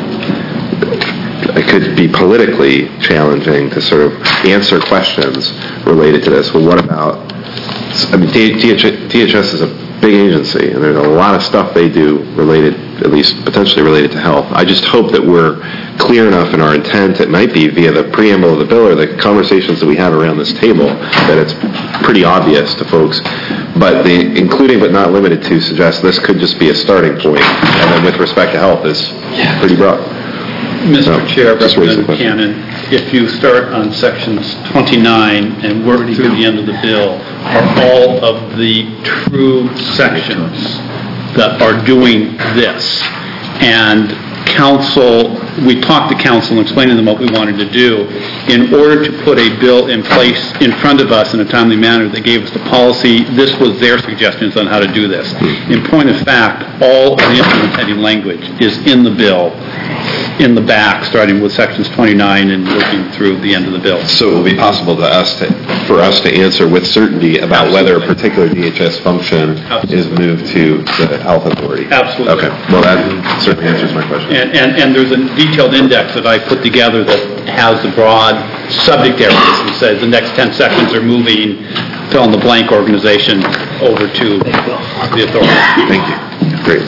it could be politically challenging to sort of answer questions related to this. Well, what about, I mean, D H S is a big agency, and there's a lot of stuff they do related, at least potentially related to health. I just hope that we're clear enough in our intent, it might be via the preamble of the bill or the conversations that we have around this table, that it's pretty obvious to folks. But the including but not limited to suggests this could just be a starting point, and then with respect to health is pretty broad. Mister No, Chair, just raise the Representative question. Cannon, if you start on sections twenty-nine and work through the end of the bill, are all of the true sections that are doing this. And council, we talked to council and explained to them what we wanted to do. In order to put a bill in place in front of us in a timely manner that gave us the policy, this was their suggestions on how to do this. In point of fact, all of the implementing language is in the bill, in the back, starting with sections twenty-nine and working through the end of the bill. So it will be possible to us to, for us to answer with certainty about whether a particular D H S function is moved to the health authority? Absolutely. Okay, well, that certainly answers my question. And, and, and there's a detailed index that I put together that has the broad subject areas and says the next ten sections are moving fill in the blank organization over to the authority. Thank you. Great.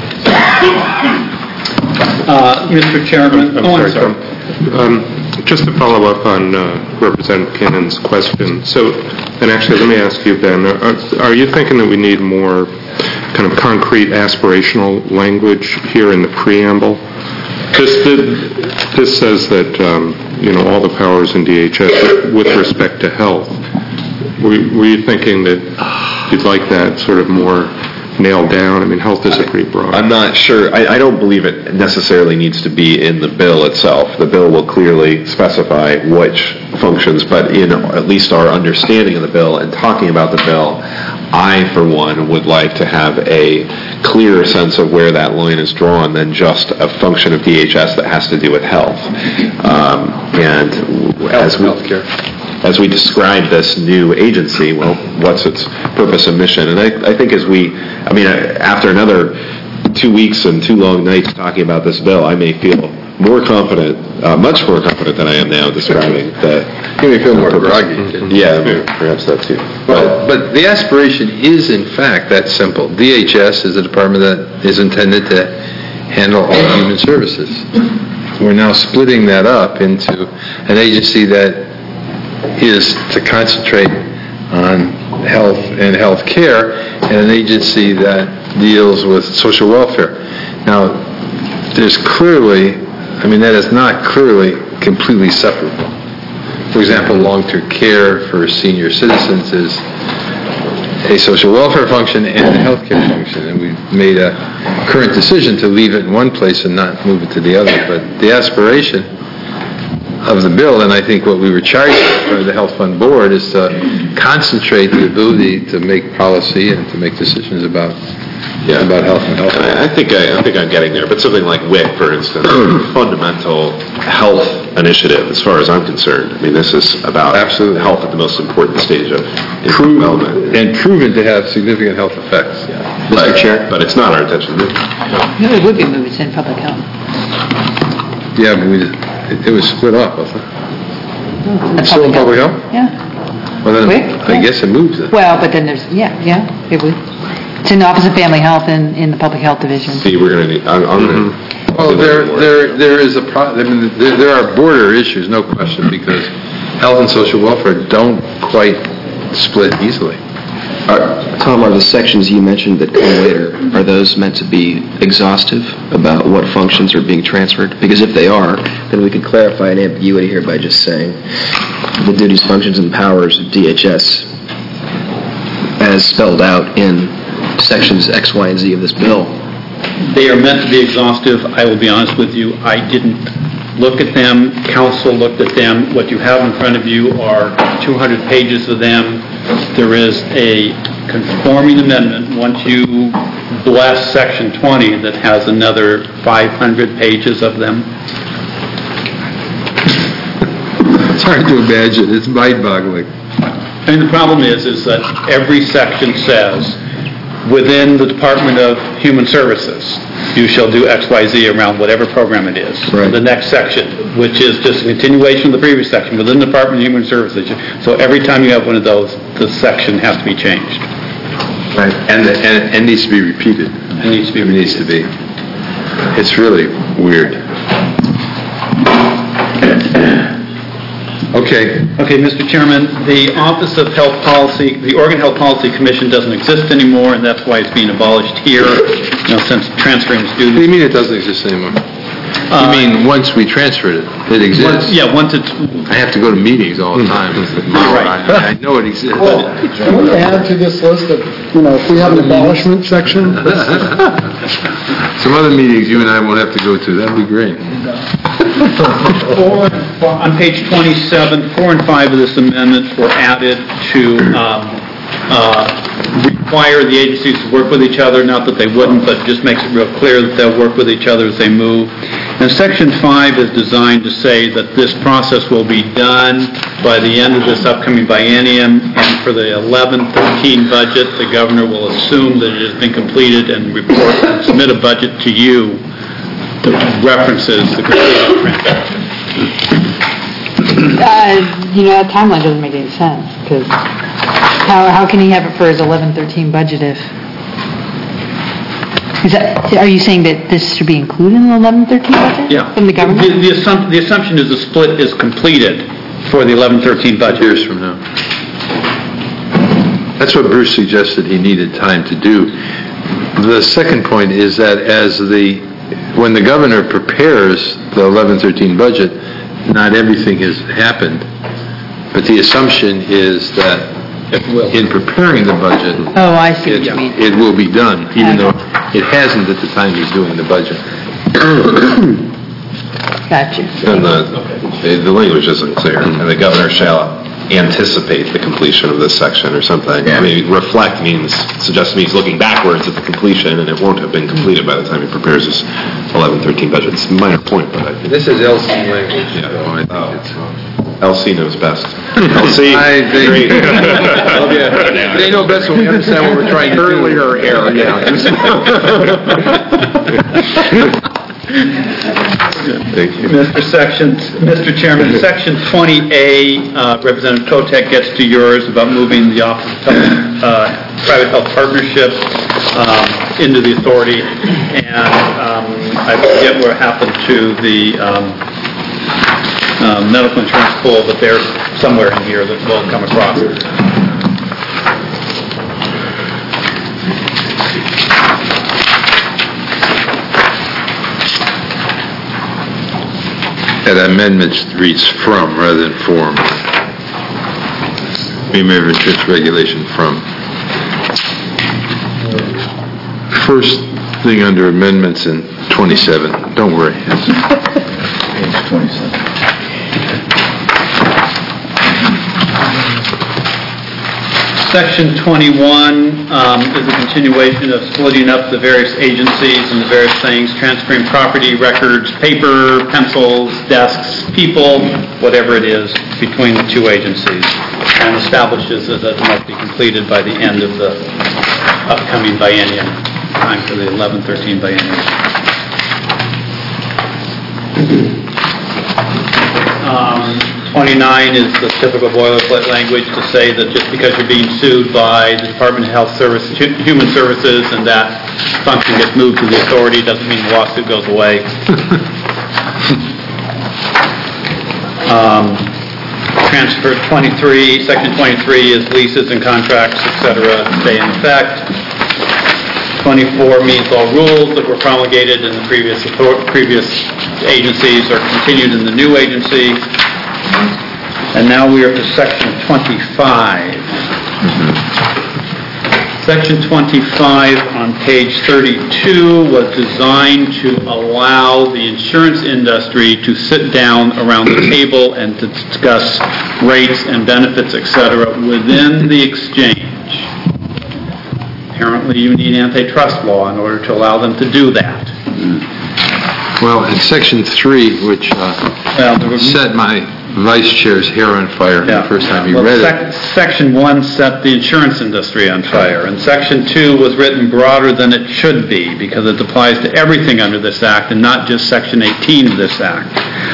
Uh, Mister Chairman, I'm oh, I'm sorry, sorry. Tom. Um, Just to follow up on uh, Representative Kinnon's question, so, and actually, let me ask you, Ben, are are you thinking that we need more kind of concrete aspirational language here in the preamble? This this says that, um, you know, all the powers in D H S with respect to health. Were were you thinking that you'd like that sort of more nailed down? I mean, health is a pretty broad. I'm not sure. I, I don't believe it necessarily needs to be in the bill itself. The bill will clearly specify which functions, but in at least our understanding of the bill and talking about the bill, I, for one, would like to have a clearer sense of where that line is drawn than just a function of D H S that has to do with health. Um, and as we... Healthcare. As we describe this new agency, well, what's its purpose and mission? And I, I think as we, I mean, after another two weeks and two long nights talking about this bill, I may feel more confident, uh, much more confident than I am now describing that. You may feel more groggy. Yeah, maybe, perhaps that too. Well, but the aspiration is in fact that simple. D H S is a department that is intended to handle all human services. We're now splitting that up into an agency that is to concentrate on health and health care, and an agency that deals with social welfare. Now, there's clearly, I mean, that is not clearly completely separable. For example, long-term care for senior citizens is a social welfare function and a healthcare function, and we've made a current decision to leave it in one place and not move it to the other. But the aspiration of the bill, and I think what we were charged by the Health Fund Board, is to concentrate the ability to make policy and to make decisions about Yeah. about health and health. I I think I, I think I'm getting there, but something like W I C, for instance, fundamental health initiative, as far as I'm concerned. I mean, this is about Absolutely. health at the most important stage of infant Proven, development. and proven to have significant health effects. Mister Chair, but it's not our intention to. No, it would be moved, it's in public health. Yeah, but we, it it was split up, wasn't it? It's Still in public health? Yeah. Well, then, Quick, I yeah. guess it moves it. Well, but then there's, yeah, yeah, it would. It's in the Office of Family Health and in the Public Health Division. See, we're going to need, I'm, I'm going to. Well, there, there, there is a pro, I mean, there, there are border issues, no question, because health and social welfare don't quite split easily. Tom, are the sections you mentioned that come later, are those meant to be exhaustive about what functions are being transferred? Because if they are, then we could clarify an ambiguity here by just saying the duties, functions, and powers of D H S as spelled out in sections X, Y, and Z of this bill. They are meant to be exhaustive. I will be honest with you, I didn't look at them. Council looked at them. What you have in front of you are two hundred pages of them. There is a conforming amendment, once you bless Section twenty, that has another five hundred pages of them. It's hard to imagine, it's mind-boggling. I mean, the problem is, is that every section says, within the Department of Human Services, you shall do X, Y, Z around whatever program it is. Right. The next section, which is just a continuation of the previous section, within the Department of Human Services. So every time you have one of those, the section has to be changed. Right. And, and it needs to be repeated. It needs to be It needs to be. It's really weird. Okay. Okay, Mister Chairman, the Office of Health Policy, the Oregon Health Policy Commission doesn't exist anymore, and that's why it's being abolished here, you know, since transferring What do you students. mean it doesn't exist anymore? Uh, You mean once we transferred it, it Once- exists? Yeah, once it's, I have to go to meetings all the time. I I know it exists. Well, can we add to this list of, you know, if we have an abolishment section? Some other meetings you and I won't have to go to, that'd be great. Four, on page twenty-seven, four and five of this amendment were added to um, uh, require the agencies to work with each other, not that they wouldn't, but just makes it real clear that they'll work with each other as they move. And section five is designed to say that this process will be done by the end of this upcoming biennium, and for the eleven thirteen budget, the governor will assume that it has been completed and report, submit a budget to you that references the completed transaction. Uh, you know, that timeline doesn't make any sense, because how, how can he have it for his eleven thirteen budget if, is that, are you saying that this should be included in the eleven thirteen budget? Yeah. From the government? The, the, assump- the assumption is the split is completed for the eleven thirteen budget. Years from now. That's what Bruce suggested he needed time to do. The second point is that as the, when the governor prepares the eleven thirteen budget, not everything has happened, but the assumption is that in preparing the budget, Oh, I see what it, you mean. it will be done, even though Okay. it hasn't at the time he's doing the budget. Got you. And the, the- the language isn't clear, and the governor shall anticipate the completion of this section or something. I mean, reflect means, suggests means looking backwards at the completion, and it won't have been completed by the time he prepares his eleven thirteen budget. It's a minor point, but I think, This is L C language, Yeah. so I Oh. think it's... L C knows best. L C, I think- great. Yeah. They know best when we understand what we're trying to do. Earlier error, yeah. Thank you. Mister Section, Mister Chairman, Section twenty A, uh, Representative Kotek gets to yours about moving the Office of Health, uh, Private Health Partnerships um, into the authority, and um, I forget what happened to the um, uh, medical insurance pool, but they're somewhere in here that we'll come across. That amendment reads from rather than form. Remember, insurance regulation from. First thing under amendments in twenty-seven. Don't worry. Page twenty-seven. Section twenty-one um, is a continuation of splitting up the various agencies and the various things, transferring property, records, paper, pencils, desks, people, whatever it is, between the two agencies, and establishes that it must be completed by the end of the upcoming biennium, time for the eleven thirteen biennium. Um, twenty-nine is the typical boilerplate language to say that just because you're being sued by the Department of Health Service, Human Services, and that function gets moved to the authority, doesn't mean the lawsuit goes away. um, transfer twenty-three, Section twenty-three is leases and contracts, et cetera, stay in effect. twenty-four means all rules that were promulgated in the previous previous agencies are continued in the new agency. And now we are to Section twenty-five. Mm-hmm. Section twenty-five on page thirty-two was designed to allow the insurance industry to sit down around the table and to discuss rates and benefits, et cetera, within the exchange. Apparently you need antitrust law in order to allow them to do that. Well, in Section three, which uh, well, set my vice chair's hair on fire yeah. the first time he well, read sec- it. Section one set the insurance industry on fire, and Section two was written broader than it should be because it applies to everything under this Act and not just Section eighteen of this Act.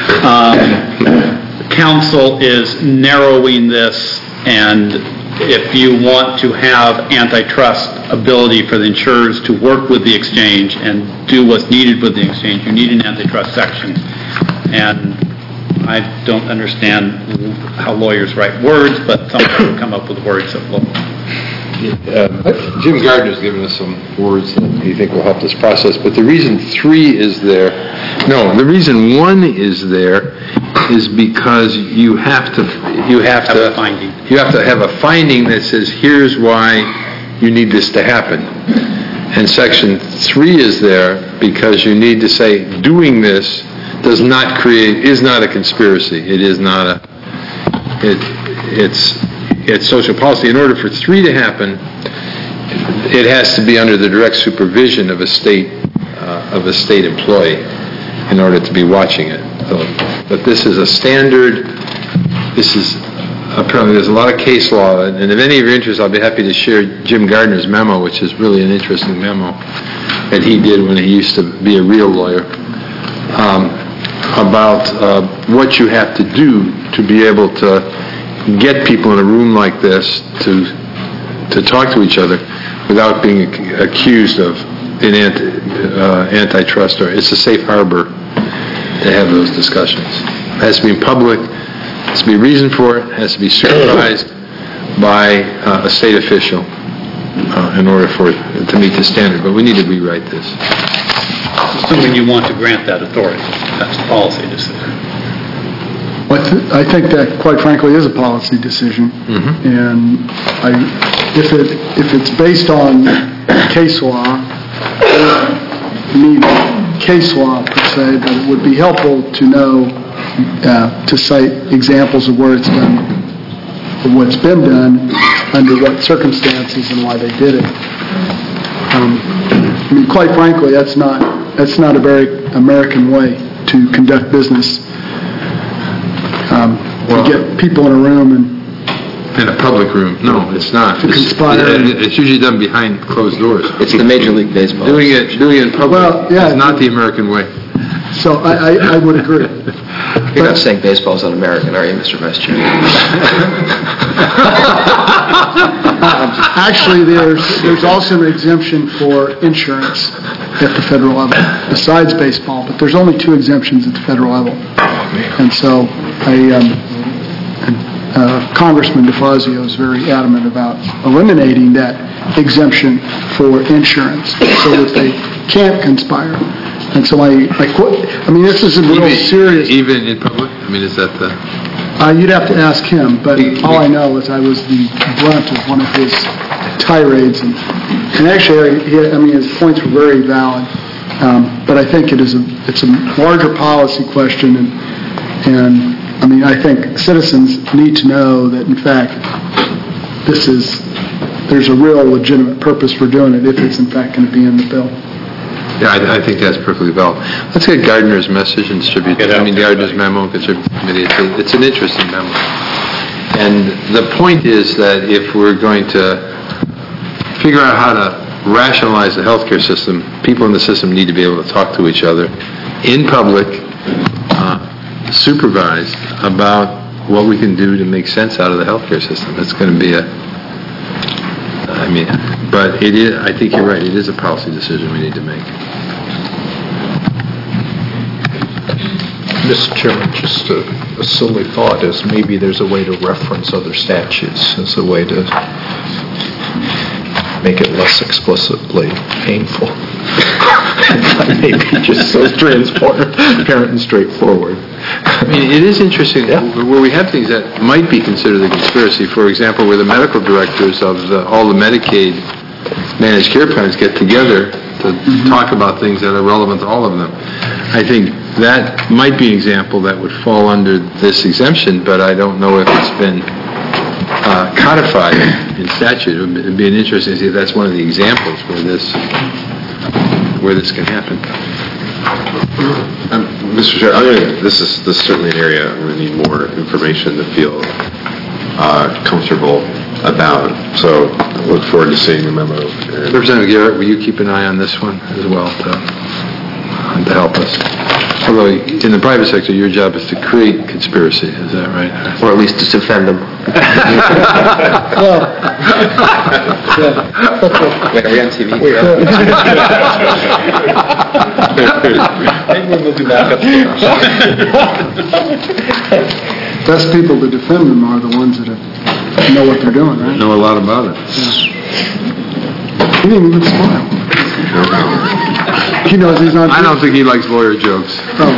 Um, Council is narrowing this, and if you want to have antitrust ability for the insurers to work with the exchange and do what's needed with the exchange, you need an antitrust section. And I don't understand how lawyers write words, but some people come up with words that will. Uh, Jim Gardner's given us some words that he think will help this process, but the reason three is there, no, the reason one is there is because you have to, you have, have to, a finding. you have to have a finding that says here's why you need this to happen. And Section three is there because you need to say doing this does not create, is not a conspiracy. It is not a, it, it's, it's social policy. In order for three to happen, it has to be under the direct supervision of a state, uh, of a state employee in order to be watching it. So, but this is a standard, this is, apparently there's a lot of case law, and if any of your interest, I'll be happy to share Jim Gardner's memo, which is really an interesting memo that he did when he used to be a real lawyer. Um, about uh, what you have to do to be able to get people in a room like this to to talk to each other without being ac- accused of an anti, uh, antitrust, or it's a safe harbor to have those discussions. It has to be in public, has to be reasoned for it, has to be supervised by uh, a state official uh, in order for it to meet the standard. But we need to rewrite this. Assuming you want to grant that authority. That's a policy decision. But I think that, quite frankly, is a policy decision. Mm-hmm. And I, if it if it's based on case law, I mean case law per se, but it would be helpful to know, uh, to cite examples of where it's done, of what's been done, under what circumstances and why they did it. Um, I mean, quite frankly, that's not that's not a very American way to conduct business. Um, Well, to get people in a room and in a public room. No, it's not. To It's, conspire. it- it's usually done behind closed doors. It's the Major League Baseball. Doing it, doing it in public Well, yeah. is not the American way. So I, I, I would agree. You're not saying baseball is un-American, are you, Mister Vice Chair? Actually, there's, there's also an exemption for insurance at the federal level, besides baseball, but there's only two exemptions at the federal level. And so I, um, uh, Congressman DeFazio is very adamant about eliminating that exemption for insurance so that they can't conspire. And so I, I quote, I mean, this is a real Even- serious... Even in public? I mean, is that the... Uh, you'd have to ask him, but He- all I know is I was the brunt of one of his tirades, and, and actually, I, he, I mean, his points were very valid. Um, but I think it is a, it's a larger policy question, and, and I mean, I think citizens need to know that, in fact, this is, there's a real legitimate purpose for doing it if it's in fact going to be in the bill. Yeah, I, I think that's perfectly valid. Let's get Gardner's message and distribute, Get I out mean, to Gardner's memo and distribute to the committee. It's, a, it's an interesting memo. And the point is that if we're going to figure out how to rationalize the healthcare system, people in the system need to be able to talk to each other in public, uh, supervised about what we can do to make sense out of the healthcare system. It's going to be a, I mean, but it is, I think you're right, it is a policy decision we need to make. Mister Chairman, just a, a silly thought is maybe there's a way to reference other statutes as a way to make it less explicitly painful. Maybe just so transparent and straightforward. I mean, it is interesting where we have things that might be considered a conspiracy. For example, where the medical directors of the, all the Medicaid managed care plans get together to talk about things that are relevant to all of them. I think that might be an example that would fall under this exemption, but I don't know if it's been uh, codified in statute. It would be, it'd be an interesting to see if that's one of the examples where this where this can happen. Um, Mister Chair, I'm gonna, this is this is certainly an area I'm going to need more information to feel uh, comfortable about. So I look forward to seeing the memo. And Representative Garrett, will you keep an eye on this one as well to, to help us? Although in the private sector, your job is to create conspiracy, is that right? Or at least to defend them. Well, yeah. Wait, are we on T V? Maybe we're moving back upstairs. Best people to defend them are the ones that have, know what they're doing, right? Know a lot about it. He didn't even smile. He knows he's not... I don't think he likes lawyer jokes. Oh.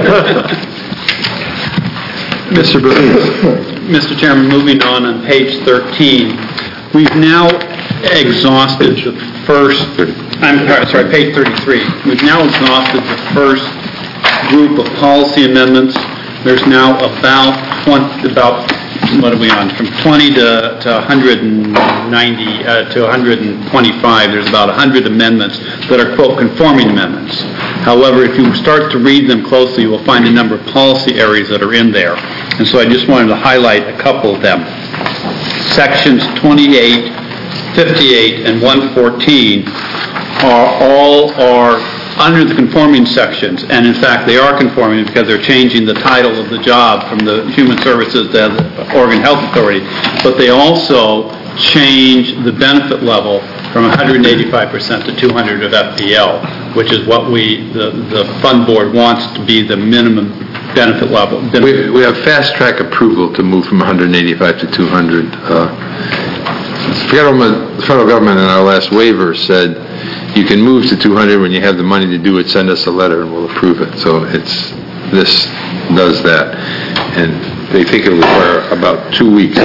Mister Booth. Mister Chairman, moving on on page thirteen, we've now exhausted the first, I'm sorry, page thirty-three. We've now exhausted the first group of policy amendments. There's now about twenty, about, what are we on, from twenty to, to one hundred ninety, uh, to one hundred twenty-five. There's about one hundred amendments that are, quote, conforming amendments. However, if you start to read them closely, you will find a number of policy areas that are in there. And so I just wanted to highlight a couple of them. Sections twenty-eight, fifty-eight, and one fourteen are all are under the conforming sections, and in fact they are conforming because they're changing the title of the job from the Human Services to the Oregon Health Authority, but they also change the benefit level from one hundred eighty-five percent to two hundred of F P L, which is what we, the, the fund board wants to be the minimum benefit level. We, we have fast-track approval to move from one hundred eighty-five to two hundred. Uh, the federal, the federal government in our last waiver said you can move to two hundred when you have the money to do it, send us a letter and we'll approve it. So it's, this does that. And they think it'll require about two weeks.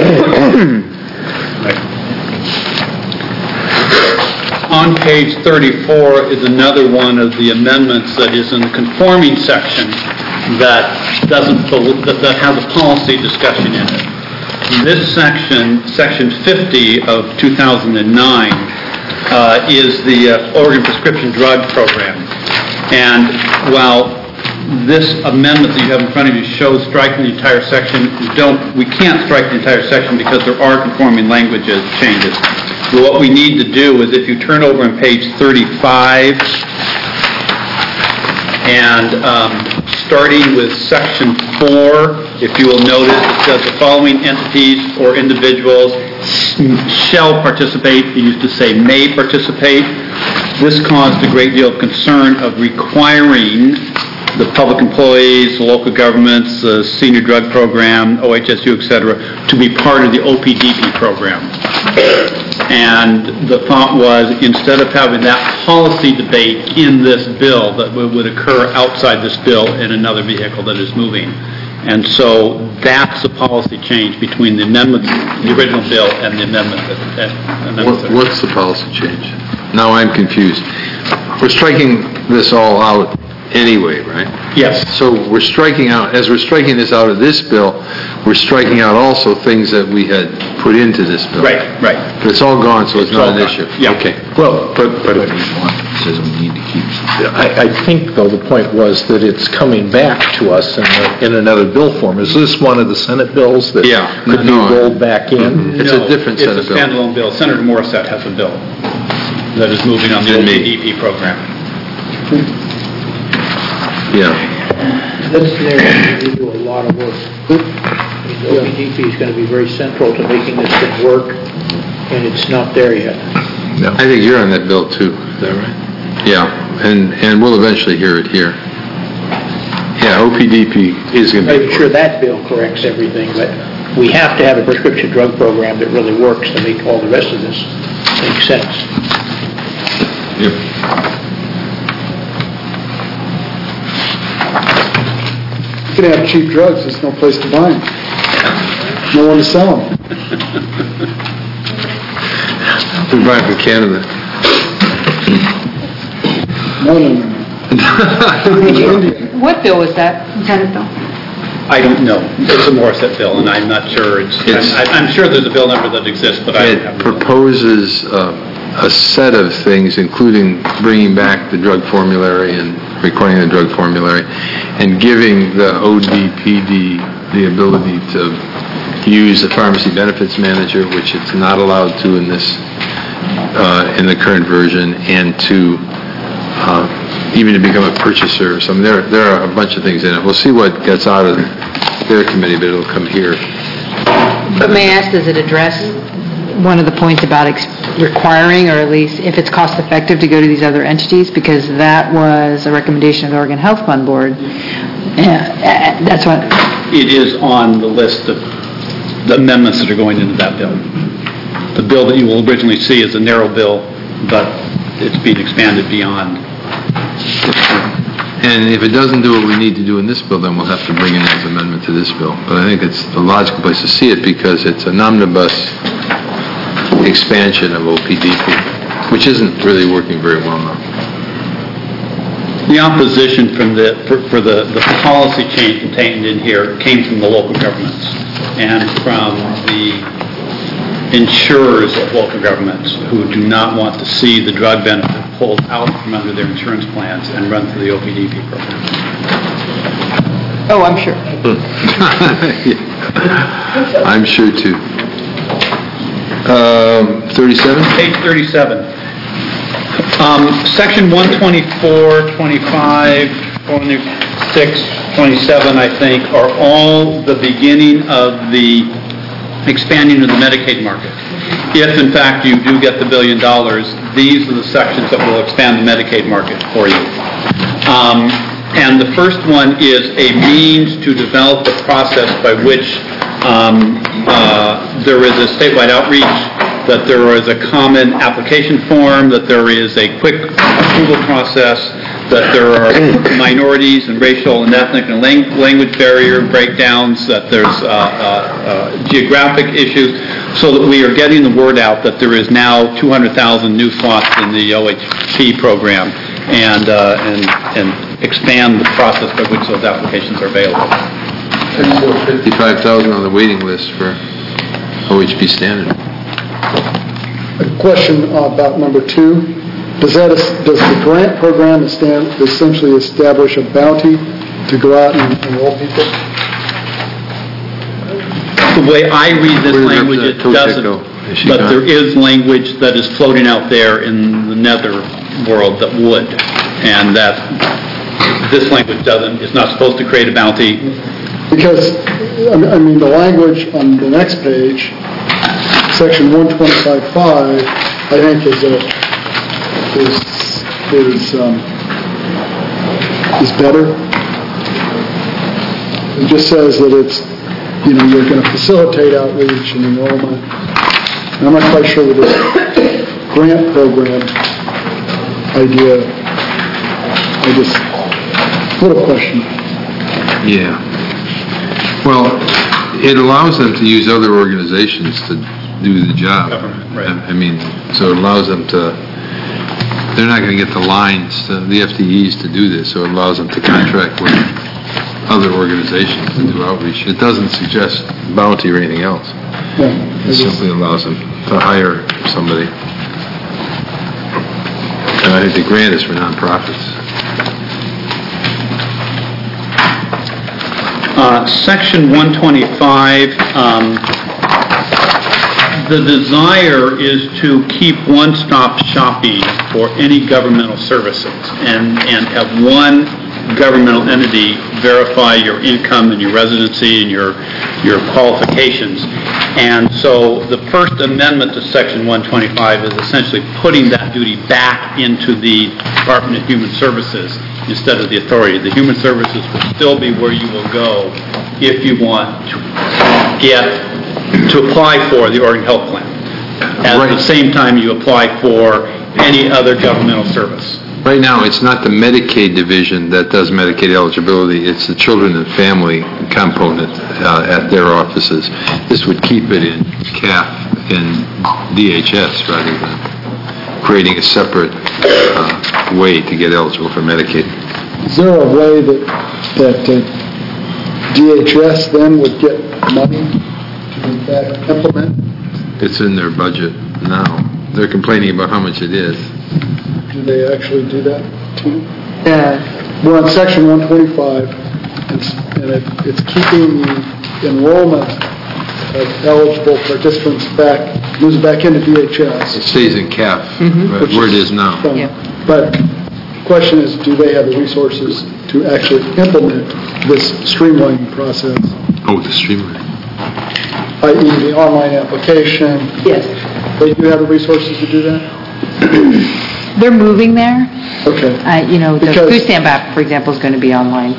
On page thirty-four is another one of the amendments that is in the conforming section that doesn't, that, that has a policy discussion in it. This section, section fifty of two thousand nine, uh, is the uh, Oregon Prescription Drug Program. And while this amendment that you have in front of you shows striking the entire section, we don't, we can't strike the entire section because there are conforming languages changes. So what we need to do is if you turn over on page thirty-five, And um, starting with section four, if you will notice, it says the following entities or individuals shall participate. They used to say may participate. This caused a great deal of concern of requiring the public employees, the local governments, the senior drug program, O H S U, et cetera, to be part of the O P D P program. And the thought was, instead of having that policy debate in this bill, that would occur outside this bill in another vehicle that is moving. And so that's the policy change between the amendments, the original bill, and the amendment. That, amendment What, what's the policy change? Now I'm confused. We're striking this all out anyway, right? Yes. So we're striking out, as we're striking this out of this bill, we're striking out also things that we had put into this bill. Right, right. But it's all gone, so it's, It's not all an gone. issue. Yeah. Okay. Well, but, but But says we need to keep. I, I think, though, the point was that it's coming back to us in, a, in another bill form. Is this one of the Senate bills that Yeah. could be No. rolled back in? It's a different set of It's a bill. standalone bill. Senator Morissette has a bill that is moving on the O And P me. D P program. Yeah. This area will do a lot of work. The O P D P is going to be very central to making this thing work, and it's not there yet. No. I think you're on that bill too. Is that right? Yeah, and, and we'll eventually hear it here. Yeah, O P D P is going to be... I'm sure that bill corrects everything, but we have to have a prescription drug program that really works to make all the rest of this make sense. Yep. You can have cheap drugs, there's no place to buy them. No one to sell them. We buy it from Canada. No, no, no, no. What bill was that? What kind of bill? I don't know. It's a Morissette bill, and I'm not sure. It's, It's- I'm, I'm sure there's a bill number that exists, but I don't have It it. proposes uh, a set of things, including bringing back the drug formulary and requiring the drug formulary, and giving the O D P D the ability to use the pharmacy benefits manager, which it's not allowed to in this, uh, in the current version, and to uh, even to become a purchaser or something. There, there are a bunch of things in it. We'll see what gets out of their committee, but it'll come here. But may I ask, does it address one of the points about ex- requiring, or at least if it's cost-effective to go to these other entities? Because that was a recommendation of the Oregon Health Fund Board. Yeah, uh, that's what... It is on the list of the amendments that are going into that bill. The bill that you will originally see is a narrow bill, but it's being expanded beyond. And if it doesn't do what we need to do in this bill, then we'll have to bring in as amendment to this bill. But I think it's a logical place to see it because it's an omnibus expansion of O P D P, which isn't really working very well now. The opposition from the, for, for the, the policy change contained in here came from the local governments and from the insurers of local governments who do not want to see the drug benefit pulled out from under their insurance plans and run through the O P D P program. Oh, I'm sure. I'm sure too. Um, thirty-seven? Page thirty-seven. Um, Section one twenty-four, twenty-five, twenty-six, twenty-seven, I think, are all the beginning of the expanding of the Medicaid market. If, in fact, you do get the billion dollars, these are the sections that will expand the Medicaid market for you. Um, and the first one is a means to develop a process by which um, uh, there is a statewide outreach, that there is a common application form, that there is a quick approval process, that there are minorities and racial and ethnic and lang- language barrier breakdowns, that there's uh, uh, uh, geographic issues, so that we are getting the word out that there is now two hundred thousand new slots in the O H P program, and, uh, and, and expand the process by which those applications are available. fifty-five thousand on the waiting list for O H P standard. A question about number two. Does that, does the grant program estab- essentially establish a bounty to go out and enroll people? The way I read this Where did language, it Representative Toshik doesn't. go? Is she But gone? there is language that is floating out there in the nether world that would, and that this language doesn't, it's not supposed to create a bounty. Because, I mean- I mean, the language on the next page, section one twenty-five five, I think is a, is, is, um, is better. It just says that it's, you know, you're going to facilitate outreach and enrollment. And I'm not quite sure with this grant program idea, I just, a little question. Yeah. Well, it allows them to use other organizations to do the job. Right. I I mean, so it allows them to, they're not going to get the lines, to- the F T Es to do this, so it allows them to contract with other organizations to do outreach. It doesn't suggest bounty or anything else. Yeah, It I just- simply allows them to hire somebody. And I think the grant is for nonprofits. Uh, Section one twenty-five, um, the desire is to keep one-stop shopping for any governmental services and, and have one governmental entity verify your income and your residency and your, your qualifications. And so the First Amendment to Section one twenty-five is essentially putting that duty back into the Department of Human Services instead of the authority. The Human Services will still be where you will go if you want to get, to apply for the Oregon Health Plan. At Right. the same time you apply for any other governmental service. Right now, it's not the Medicaid division that does Medicaid eligibility, it's the children and family component uh, at their offices. This would keep it in C A F and D H S rather than creating a separate uh, way to get eligible for Medicaid. Is there a way that, that uh, D H S then would get money to in fact implement? It's in their budget now. They're complaining about how much it is. Do they actually do that too? The, We're on section one twenty-five, it's, and it, it's keeping the enrollment of eligible participants back, moves back into D H It S. stays in C A F, right, which where it is now. from- Yeah. But the question is, do they have the resources to actually implement this streamlining process, Oh, the streamline. that is the online application? yes. They do have the resources to do that? They're moving there. Okay. Uh, you know, the Because- food stamp app, for example, is going to be online.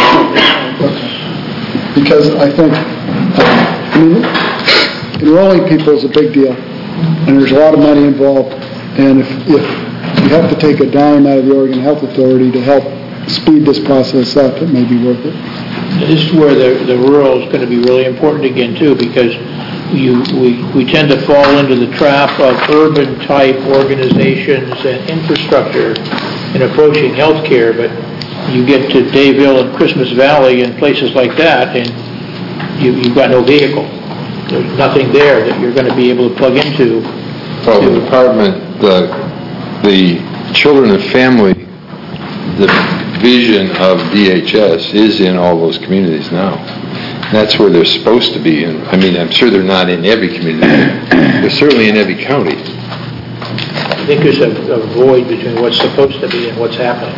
Because I think, I mean, enrolling people is a big deal, and there's a lot of money involved, and if, if you have to take a dime out of the Oregon Health Authority to help speed this process up, it may be worth it. This is where the, the rural is going to be really important again too, because you, we, we tend to fall into the trap of urban-type organizations and infrastructure in approaching healthcare, but you get to Dayville and Christmas Valley and places like that, and you, you've got no vehicle. There's nothing there that you're going to be able to plug into. Well, the department, the, the children and family, the vision of D H S is in all those communities now. That's where they're supposed to be, and I mean, I'm sure they're not in every community. They're certainly in every county. I think there's a, a void between what's supposed to be and what's happening.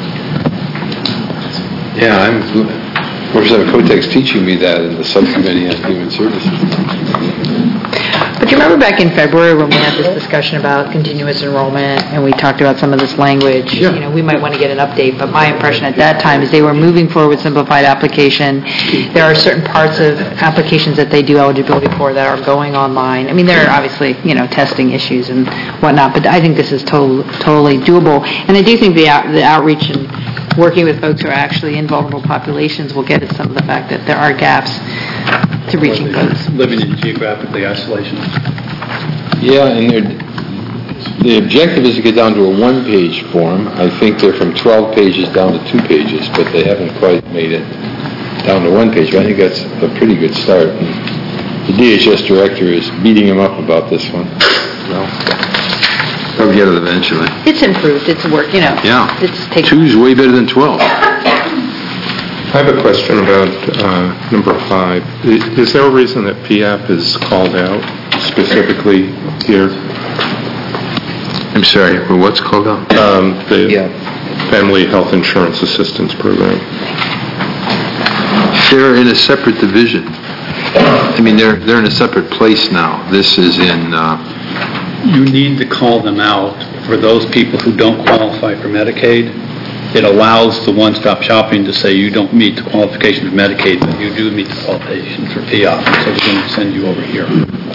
Yeah, I'm, Representative Kotek's teaching me that in the subcommittee on human services. But you remember back in February when we had this discussion about continuous enrollment and we talked about some of this language? Yeah. You know, we might want to get an update, but my impression at that time is they were moving forward with simplified application. There are certain parts of applications that they do eligibility for that are going online. I mean, there are obviously, you know, testing issues and whatnot, but I think this is to- totally doable. And I do think the out- the outreach and working with folks who are actually in vulnerable populations will get at some of the fact that there are gaps to reaching folks. Living in geographically isolation. Yeah, and they're, the objective is to get down to a one-page form. I think they're from twelve pages down to two pages, but they haven't quite made it down to one page. But I think that's a pretty good start. And the D H S director is beating him up about this one. Well, they'll get it eventually. It's improved, it's work, you know. Yeah. It's taken. Two's way better than twelve. I have a question about uh, number five. I- Is there a reason that P A P is called out specifically here? I'm sorry, but what's called out? Um, the- Yeah. Family Health Insurance Assistance Program? They're in a separate division. I mean, they're, they're in a separate place now. This is in, uh, You need to call them out for those people who don't qualify for Medicaid. It allows the one-stop shopping to say you don't meet the qualifications for Medicaid, but you do meet the qualifications for P O P, so we're going to send you over here.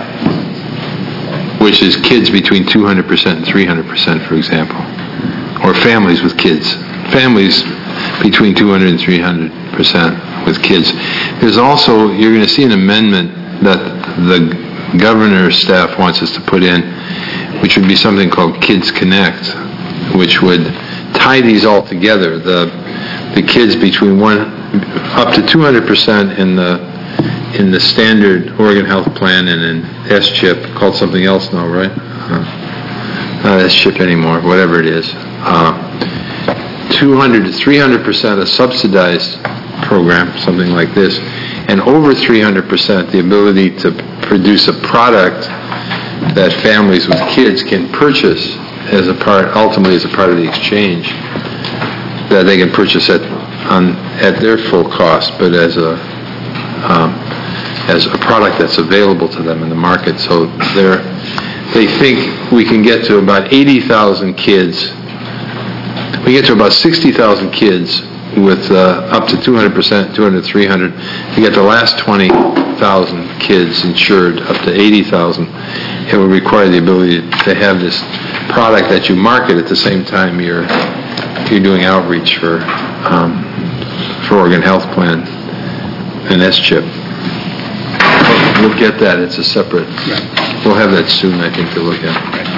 which is kids between two hundred percent and three hundred percent, for example, or families with kids. Families between two hundred and three hundred percent with kids. There's also, you're going to see an amendment that the governor's staff wants us to put in, which would be something called Kids Connect, which would tie these all together. The the kids between one up to two hundred percent in the in the standard Oregon Health Plan and in S chip, called something else now, right? Uh, not S chip anymore, whatever it is. Uh, two hundred to three hundred percent a subsidized program, something like this, and over three hundred percent the ability to produce a product that families with kids can purchase as a part, ultimately as a part of the exchange, that they can purchase at on at their full cost, but as a um, as a product that's available to them in the market. So they're they think we can get to about eighty thousand kids. We get to about sixty thousand kids with uh, up to two hundred percent, two hundred, three hundred. To get the last twenty thousand kids insured up to eighty thousand, it will require the ability to have this product that you market at the same time you're you're doing outreach for um, for Oregon Health Plan and S chip. We'll get that. It's a separate. We'll have that soon, I think, to look at.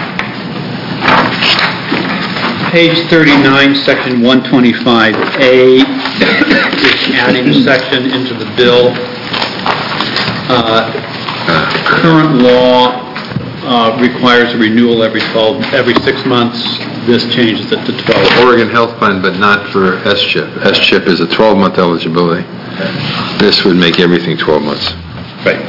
Page thirty-nine, section one twenty-five A, is adding a section into the bill. Uh, current law uh, requires a renewal every twelve, every six months. This changes it to twelve. Oregon Health Plan, but not for S chip. S chip is a twelve-month eligibility. This would make everything twelve months. Right.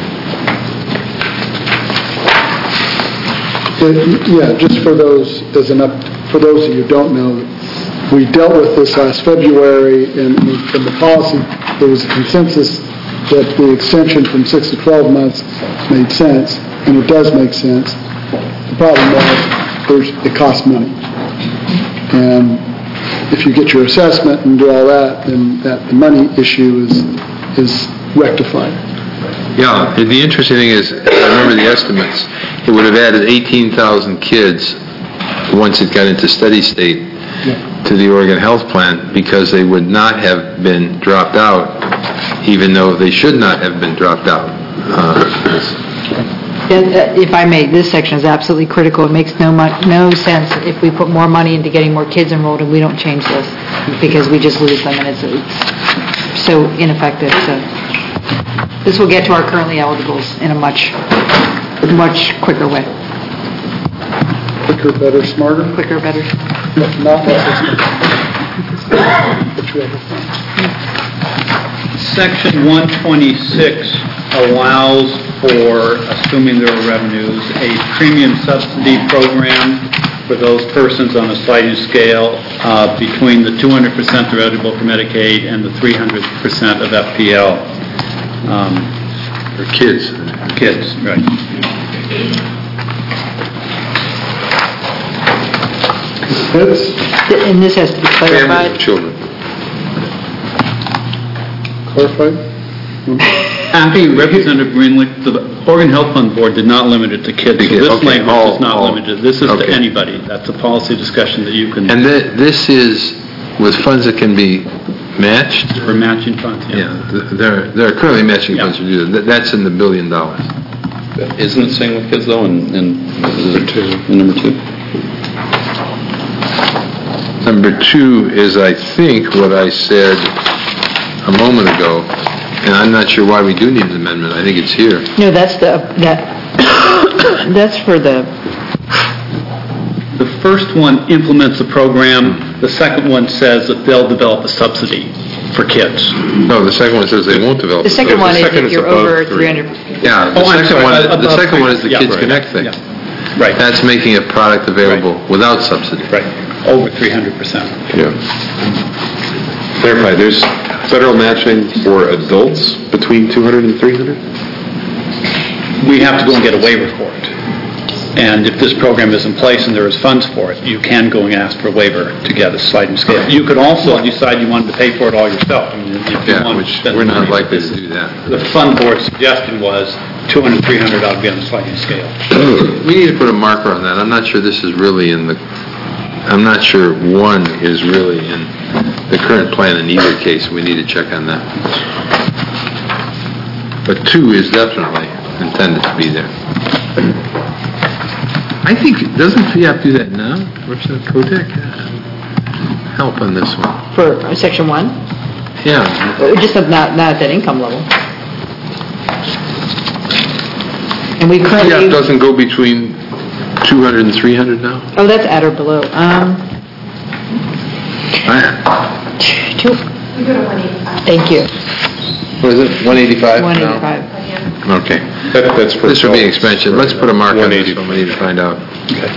Yeah, just for those, as an up, for those of you who don't know, we dealt with this last February, and from the policy, there was a consensus that the extension from six to twelve months made sense, and it does make sense. The problem was, there's, it costs money. And if you get your assessment and do all that, then that the money issue is is rectified. Yeah, and the interesting thing is, I remember the estimates, it would have added eighteen thousand kids once it got into steady state Yeah. to the Oregon Health Plan, because they would not have been dropped out, even though they should not have been dropped out. Uh, And, uh, If I may, this section is absolutely critical. It makes no mon- no sense if we put more money into getting more kids enrolled and we don't change this, because we just lose them, and it's, it's so ineffective. So this will get to our currently eligibles in a much, much quicker way. Quicker, better, smarter? Quicker, better. Not less expensive. Whichever. Section one twenty-six allows for, assuming there are revenues, a premium subsidy program for those persons on a sliding scale uh, between the two hundred percent that are eligible for Medicaid and the three hundred percent of F P L. Um, For kids. kids, right. That's And this has to be Families clarified. with children. clarified? Actually, Representative Greenlee, the Oregon Health Fund Board did not limit it to kids, so this Okay, language all- is not all- limited. This is to okay. anybody. That's a policy discussion that you can, And thi- this is with funds that can be matched? for matching funds, yeah. Yeah, th- there, there are currently matching Yeah. funds to do that. That's in the billion dollars. Isn't it saying with kids though, in, in, is it two, in number two? Number two is, I think, what I said a moment ago, and I'm not sure why we do need an amendment. I think it's here. No, that's the, that, that's for the, The first one implements the program. The second one says that they'll develop a subsidy for kids. No, the second one says they won't develop. the second the one is second if is you're above over three. three hundred. Yeah, the Oh, I'm second sorry, one, uh, the above second one is the three. Kids Yeah, Connect thing. Yeah. Right. That's making a product available without subsidy. Right. over three hundred percent. Yeah. Clarify, there's federal matching for adults between two hundred and three hundred? We have to go and get a waiver for it. And if this program is in place and there is funds for it, you can go and ask for a waiver to get a sliding scale. You could also decide you wanted to pay for it all yourself. I mean, if you Yeah, wanted to which spend we're the not money. likely to do that. The fund board's suggestion was two hundred, three hundred ought to be on the sliding scale. We need to put a marker on that. I'm not sure this is really in the, I'm not sure one is really in the current plan in either case. We need to check on that. But two is definitely intended to be there. I think, doesn't F I A P do that now? Representative Kotek? Help on this one. For uh, section one? Yeah. Uh, Just of not, not at that income level. And we F I A P currently, doesn't go between two hundred and three hundred now? oh, that's at or below. Um, I- two. Thank you. What is it, one eighty-five? one eighty-five. Okay. That, that's for This would be adults. expansion. Let's put a mark on this one eighty. one. We need to find out.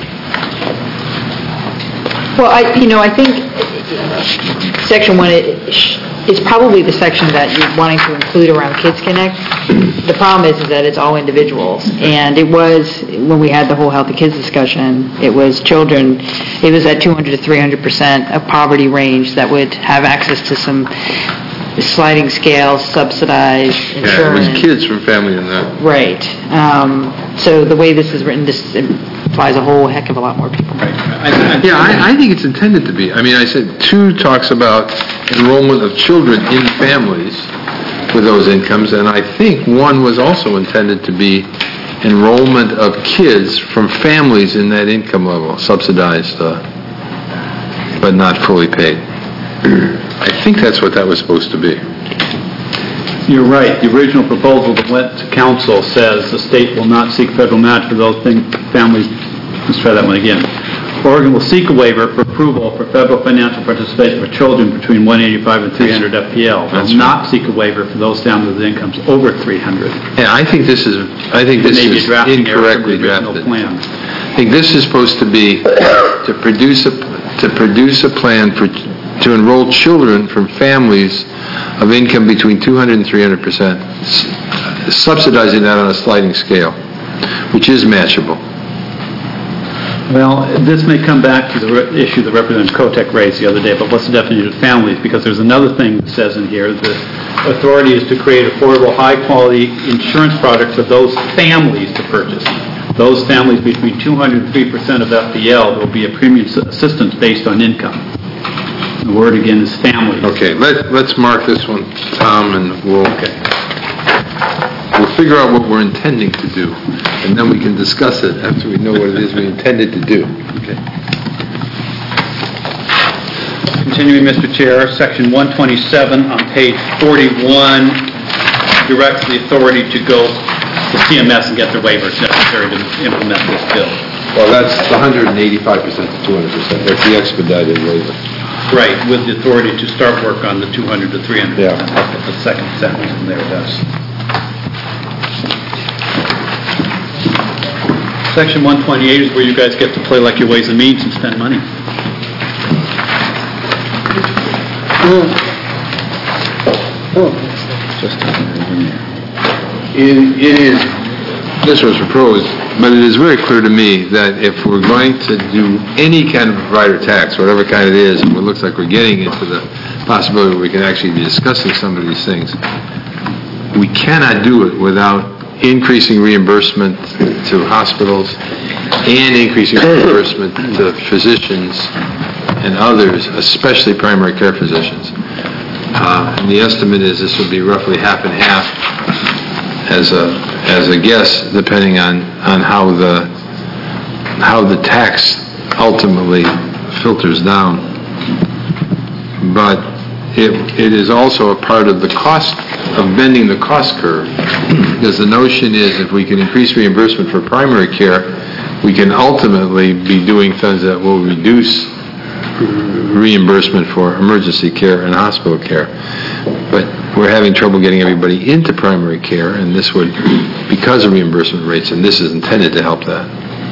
Well, I, you know, I think section one is is probably the section that you're wanting to include around Kids Connect. The problem is, is that it's all individuals. And it was, when we had the whole Healthy Kids discussion, it was children, it was at two hundred to three hundred percent of poverty range that would have access to some sliding scale, subsidized Yeah, it insurance. was kids from family and that. Right. Um, so the way this is written, this implies a whole heck of a lot more people. Yeah, I, I think it's intended to be. I mean, I said two talks about enrollment of children in families with those incomes, and I think one was also intended to be enrollment of kids from families in that income level, subsidized, uh, but not fully paid. I think that's what that was supposed to be. You're right. The original proposal that went to council says the state will not seek federal match for those thing, families. Let's try that one again. Oregon will seek a waiver for approval for federal financial participation for children between one eighty-five and three hundred F P L. That's Will not seek a waiver for those families with incomes over three hundred. Yeah, I think this is, I think this Maybe is drafting error from the incorrectly original drafted. plan. I think this is supposed to be to produce a, to produce a plan for, to enroll children from families of income between two hundred and three hundred percent, subsidizing that on a sliding scale, which is matchable. Well, this may come back to the re- issue that Representative Kotek raised the other day, but what's the definition of families? Because there's another thing that says in here, the authority is to create affordable, high-quality insurance products for those families to purchase. Those families between two hundred and three percent of F P L, there will be a premium s- assistance based on income. The word again is families. Okay, let, let's mark this one, Tom, and we'll, we'll figure out what we're intending to do, and then we can discuss it after we know what it is we intended to do. Okay. Continuing, Mister Chair, Section one twenty-seven on page forty-one directs the authority to go to C M S and get the waivers necessary to implement this bill. Well, that's the one hundred eighty-five percent to two hundred percent. That's the expedited waiver. Right, with the authority to start work on the two hundred to three hundred. Yeah. That's the second sentence in there does. Section one twenty-eight is where you guys get to play like your Ways and Means and spend money. It, it is, this was proposed, but it is very clear to me that if we're going to do any kind of provider tax, whatever kind it is, and it looks like we're getting into the possibility where we can actually be discussing some of these things, we cannot do it without increasing reimbursement to hospitals and increasing reimbursement to physicians and others, especially primary care physicians. Uh, and the estimate is this would be roughly half and half as a as a guess, depending on, on how the how the tax ultimately filters down. But it it is also a part of the cost of bending the cost curve, because the notion is if we can increase reimbursement for primary care, we can ultimately be doing things that will reduce reimbursement for emergency care and hospital care. But we're having trouble getting everybody into primary care, and this would, because of reimbursement rates, and this is intended to help that.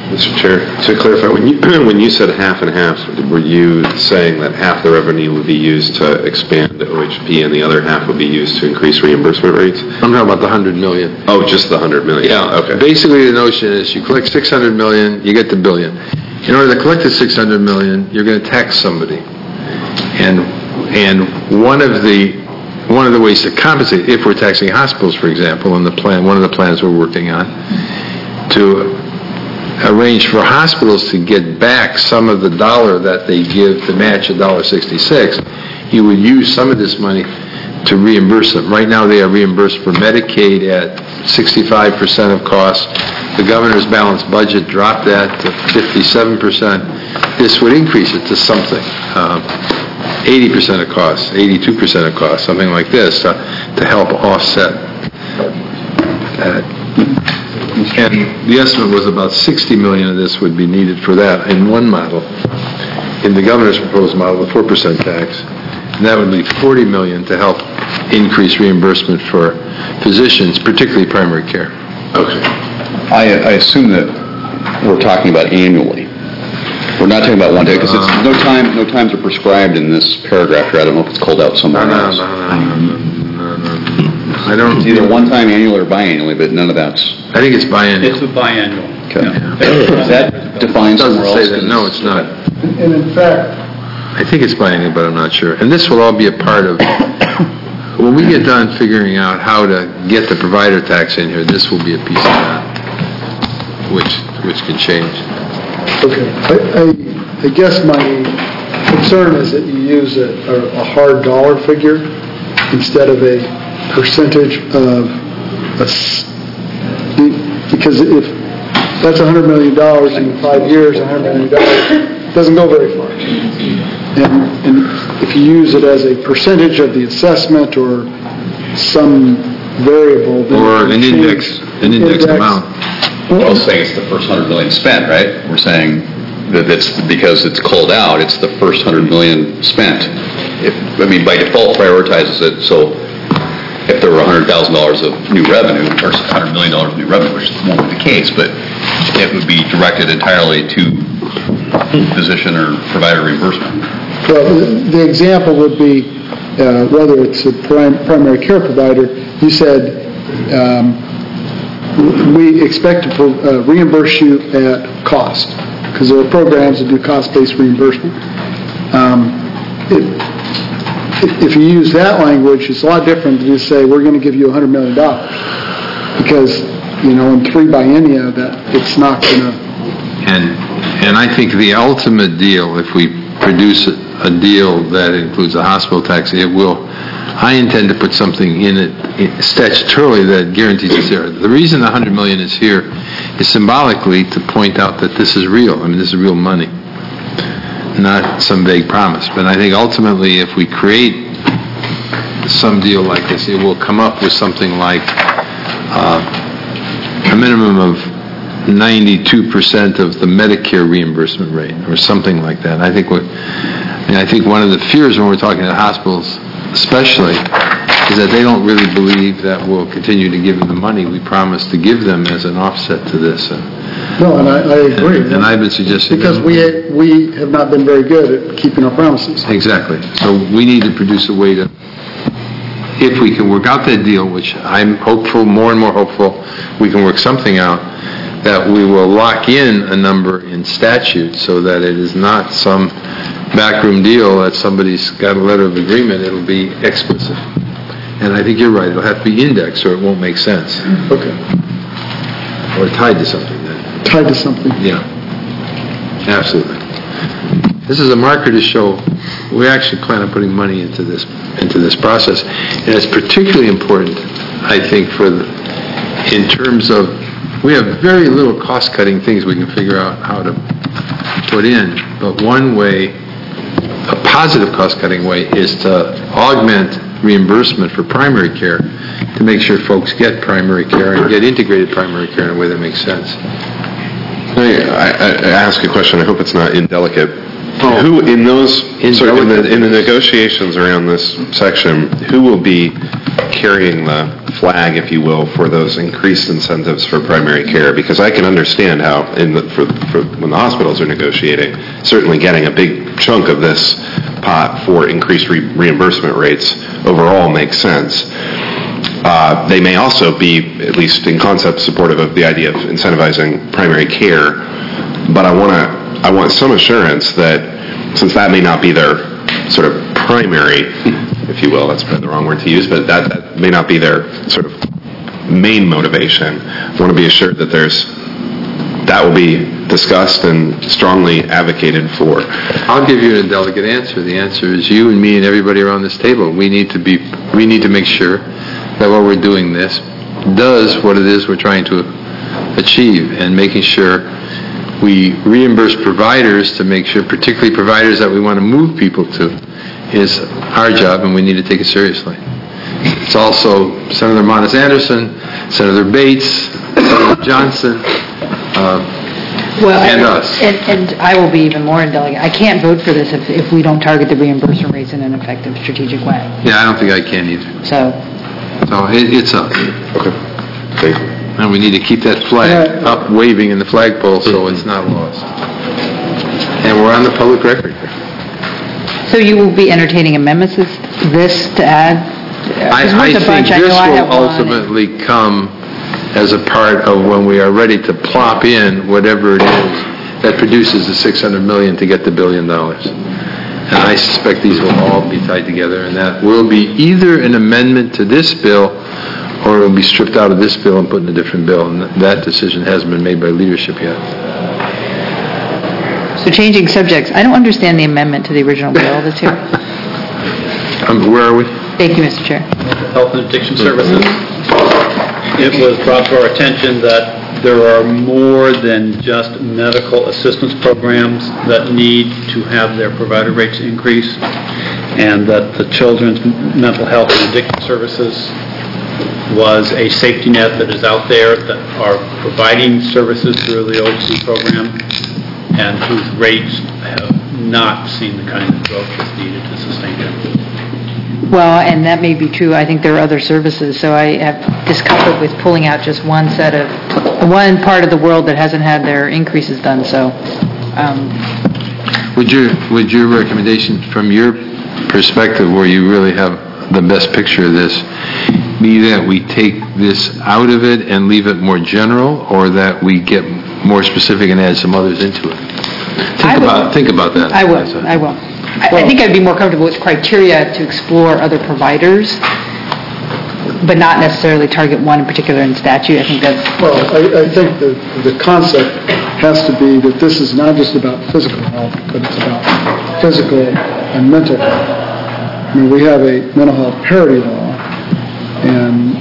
Mister Chair, to clarify, when you, when you said half and half, were you saying that half the revenue would be used to expand O H P and the other half would be used to increase reimbursement rates? I'm talking about the hundred million. Oh, just the hundred million? Yeah, Okay. Basically, the notion is you collect six hundred million, you get the billion. In order to collect the six hundred million, you're going to tax somebody. And, and one of the, one of the ways to compensate, if we're taxing hospitals, for example, in the plan, one of the plans we're working on, to arrange for hospitals to get back some of the dollar that they give to match a dollar sixty-six, you would use some of this money to reimburse them. Right now, they are reimbursed for Medicaid at sixty-five percent of costs. The governor's balanced budget dropped that to fifty-seven percent. This would increase it to something, um, eighty percent of costs, eighty-two percent of costs, something like this, uh, to help offset that. And the estimate was about sixty million of this would be needed for that in one model. In the governor's proposed model, the four percent tax. And that would leave forty million to help increase reimbursement for physicians, particularly primary care. Okay. I, I assume that we're talking about annually. We're not talking about one day, because it's, no time, no times are prescribed in this paragraph here. I don't know if it's called out somewhere No, no, else. no, no, no, no, no. I don't... It's either one time annually or biannually, but none of that's... I think it's biennial. It's a biannual. Okay. Yeah. Is that defined It doesn't somewhere else? say that. No, it's not. And in fact, I think it's biennial, but I'm not sure. And this will all be a part of, when we get done figuring out how to get the provider tax in here, this will be a piece of that, which, which can change. okay, I, I, I guess my concern is that you use a, a, a hard dollar figure instead of a percentage of a, s- because if that's one hundred million dollars in five years, one hundred million dollars doesn't go very far. And, and if you use it as a percentage of the assessment or some variable, then Or you an change- index, an index amount. We're also saying it's the first hundred million spent, right? We're saying that it's, because it's called out, it's the first hundred million spent. If, I mean, by default prioritizes it, so if there were a hundred thousand dollars of new revenue, or a hundred million dollars of new revenue, which won't be the case, but it would be directed entirely to physician or provider reimbursement. Well, the- the example would be, uh, whether it's a prim- primary care provider, you said, um, we expect to pro- uh, reimburse you at cost, because there are programs that do cost-based reimbursement. Um, if, if you use that language, it's a lot different to just say, we're going to give you one hundred million dollars, because, you know, in three biennia, that it's not going to... And, and I think the ultimate deal, if we produce a a deal that includes a hospital tax, it will, I intend to put something in it statutorily that guarantees it's there. The reason the one hundred million dollars is here is symbolically to point out that this is real. I mean, this is real money, not some vague promise. But I think ultimately, if we create some deal like this, it will come up with something like uh, a minimum of ninety-two percent of the Medicare reimbursement rate, or something like that. I think what, I, mean, I think one of the fears when we're talking to hospitals, especially, is that they don't really believe that we'll continue to give them the money we promised to give them as an offset to this. And, No, and I, I agree. and, and I've been suggesting Because we, we have not been very good at keeping our promises. exactly. So we need to produce a way to, if we can work out that deal, which I'm hopeful, more and more hopeful, we can work something out, that we will lock in a number in statute so that it is not some backroom deal that somebody's got a letter of agreement. It'll be explicit. And I think you're right. It'll have to be indexed or it won't make sense. Okay. Or tied to something then. Tied to something. Yeah. Absolutely. This is a marker to show we actually plan on putting money into this into this process. And it's particularly important, I think, for the, in terms of, we have very little cost-cutting things we can figure out how to put in, but one way, a positive cost-cutting way, is to augment reimbursement for primary care to make sure folks get primary care and get integrated primary care in a way that makes sense. I, I, I ask a question. I hope it's not indelicate, Who, in those, In sort of in the, delicate- in the negotiations around this section, who will be carrying the flag, if you will, for those increased incentives for primary care? Because I can understand how, in the, for, for when the hospitals are negotiating, certainly getting a big chunk of this pot for increased re- reimbursement rates overall makes sense. Uh, they may also be, at least in concept, supportive of the idea of incentivizing primary care, but I want to, I want some assurance that, since that may not be their sort of primary, if you will, that's probably the wrong word to use, but that, that may not be their sort of main motivation. I want to be assured that there's, that will be discussed and strongly advocated for. I'll give you a delicate answer. The answer is you and me and everybody around this table. We need to be, we need to make sure that while we're doing this, does what it is we're trying to achieve, and making sure we reimburse providers to make sure, particularly providers that we want to move people to, is our job, and we need to take it seriously. It's also Senator Monis Anderson, Senator Bates, Senator Johnson, uh, Well, and us. And, and I will be even more indelicate. I can't vote for this if, if we don't target the reimbursement rates in an effective, strategic way. Yeah, I don't think I can either. So, So it, it's up. Okay. Thank you. And we need to keep that flag up waving in the flagpole so it's not lost. And we're on the public record. so you will be entertaining amendments to this to add? I, 'Cause I with the think bunch, I know this I will have one. ultimately come as a part of when we are ready to plop in whatever it is that produces the six hundred million to get the billion dollars. And I suspect these will all be tied together, and that will be either an amendment to this bill, or it will be stripped out of this bill and put in a different bill, and that decision hasn't been made by leadership yet. So changing subjects, I don't understand the amendment to the original bill that's here. Um, where are we? Thank you, Mister Chair. Health and Addiction Services. It was brought to our attention that there are more than just medical assistance programs that need to have their provider rates increase, and that the Children's Mental Health and Addiction Services was a safety net that is out there that are providing services through the O H C program, and whose rates have not seen the kind of growth that's needed to sustain them. Well, and that may be true. I think there are other services, so I have discomfort with pulling out just one set of, one part of the world that hasn't had their increases done, so. um, Would your, would your recommendation, from your perspective, where you really have the best picture of this, be that we take this out of it and leave it more general, or that we get more specific and add some others into it? I Think will. about, think about that. I will, I will. I I think I'd be more comfortable with criteria to explore other providers, but not necessarily target one in particular in statute. I think that's... Well, I, I think that the concept has to be that this is not just about physical health, but it's about physical and mental health. I mean, we have a mental health parity law, and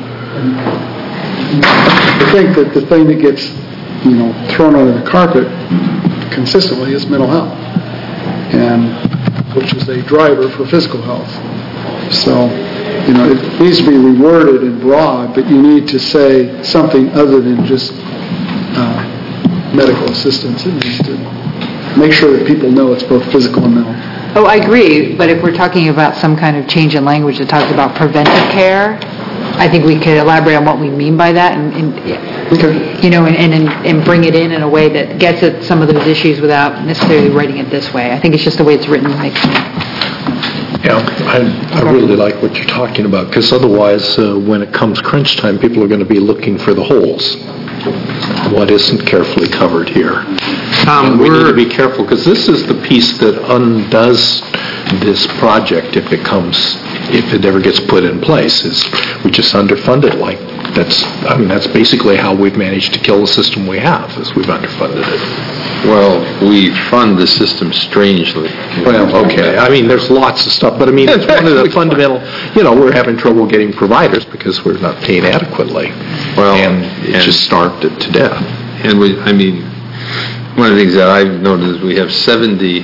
I think that the thing that gets, you know, thrown under the carpet consistently is mental health, and which is a driver for physical health. So, you know, it needs to be reworded and broad, but you need to say something other than just uh, medical assistance. It needs to make sure that people know it's both physical and mental. Oh, I agree, but if we're talking about some kind of change in language that talks about preventive care, I think we could elaborate on what we mean by that, and, and Okay. you know, and, and and bring it in in a way that gets at some of those issues without necessarily writing it this way. I think it's just the way it's written makes me... Yeah, I, I really like what you're talking about, because otherwise, uh, when it comes crunch time, people are going to be looking for the holes. What isn't carefully covered here? Tom, we need we're- to be careful, because this is the piece that undoes this project if it comes, if it ever gets put in place, is we just underfund it like, that's, I mean, that's basically how we've managed to kill the system we have, is we've underfunded it. Well, we fund the system strangely. Well, okay, I mean, there's lots of stuff, but I mean, it's one of the fundamental, you know, we're having trouble getting providers because we're not paying adequately. Well, And it and- just starved it to death. And we, I mean, one of the things that I've noticed is we have seventy,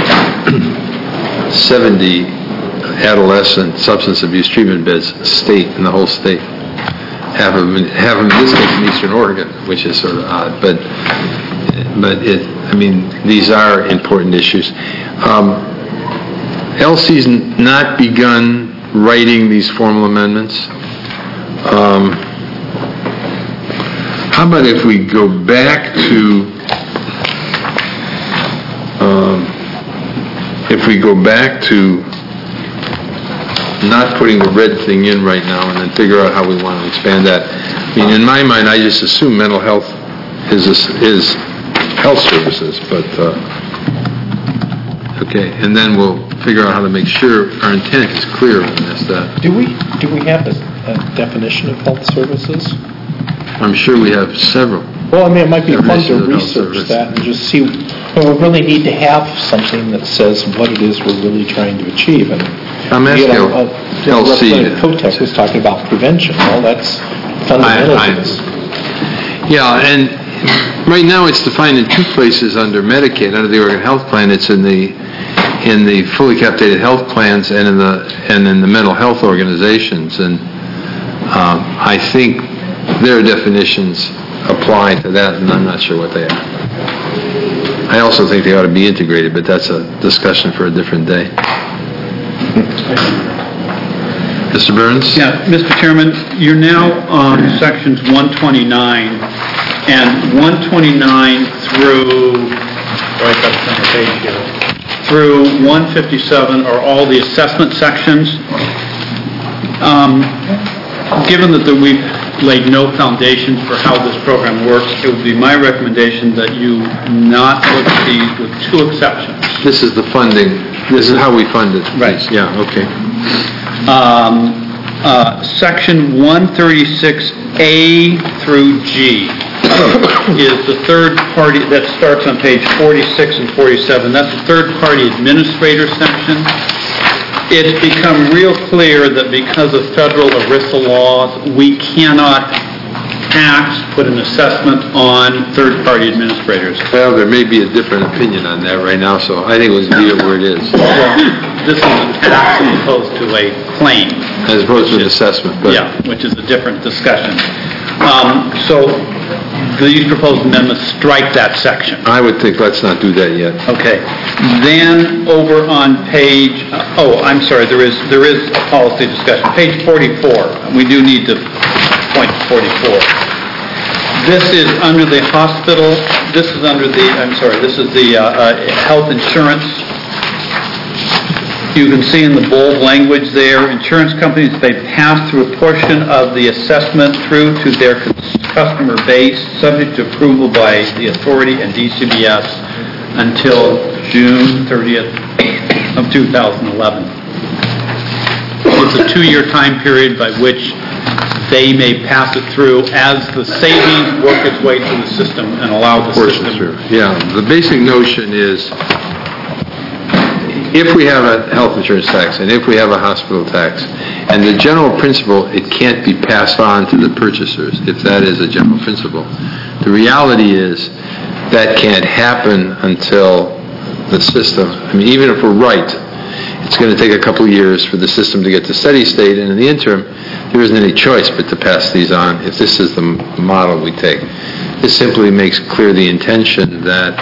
seventy adolescent substance abuse treatment beds state, in the whole state. Half of them, half of them in this case in Eastern Oregon, which is sort of odd, but but it, I mean, these are important issues. Um, L C's not begun writing these formal amendments. Um, how about if we go back to, um, if we go back to not putting the red thing in right now and then figure out how we want to expand that. I mean, in my mind, I just assume mental health is, is health services, but, uh, okay, and then we'll figure out how to make sure our intent is clear on this. That Do we, do we have a, a definition of health services? I'm sure we have several. Well, I mean, it might be fun Definition to of health research service. that and just see, well, we really need to have something that says what it is we're really trying to achieve. And I'm you asking know, uh, L C. Representative Kotek was talking about prevention. Well, that's fundamental I- I- to this. Yeah, and right now it's defined in two places under Medicaid, under the Oregon Health Plan. It's in the in the fully capitated health plans and in the and in the mental health organizations. And um, I think their definitions apply to that, and I'm not sure what they are. I also think they ought to be integrated, but that's a discussion for a different day. Mister Burns? Yeah, Mister Chairman, you're now on sections one twenty-nine, and one twenty-nine through, oh, I got it on the page here, through one fifty-seven are all the assessment sections. Um, Given that that we've laid no foundation for how this program works, it would be my recommendation that you not look at these with two exceptions. This is the funding. This is how we fund it. Right. Yeah, okay. Um, uh, Section one thirty-six A through G is the third party, that starts on page forty-six and forty-seven. That's the third party administrator section. It's become real clear that because of federal ERISA laws, we cannot tax, put an assessment on third-party administrators. Well, there may be a different opinion on that right now, so I think we'll leave it where it is, Well, this is a tax as opposed to a claim. as opposed to an assessment. But Yeah, which is a different discussion. Um, So these proposed amendments strike that section. I would think let's not do that yet. Okay. Then over on page, oh, I'm sorry, there is, there is a policy discussion. Page forty-four, we do need to point to forty-four. This is under the hospital, this is under the, I'm sorry, this is the uh, uh, health insurance. You can see in the bold language there, insurance companies, they pass through a portion of the assessment through to their customer base, subject to approval by the authority and D C B S until June thirtieth of two thousand eleven. It's a two-year time period by which they may pass it through as the savings work its way through the system and allow the Portion system. through. Yeah, the basic notion is if we have a health insurance tax and if we have a hospital tax, and the general principle, it can't be passed on to the purchasers, if that is a general principle. The reality is that can't happen until the system, I mean, even if we're right, it's going to take a couple of years for the system to get to steady state, and in the interim, there isn't any choice but to pass these on if this is the model we take. This simply makes clear the intention that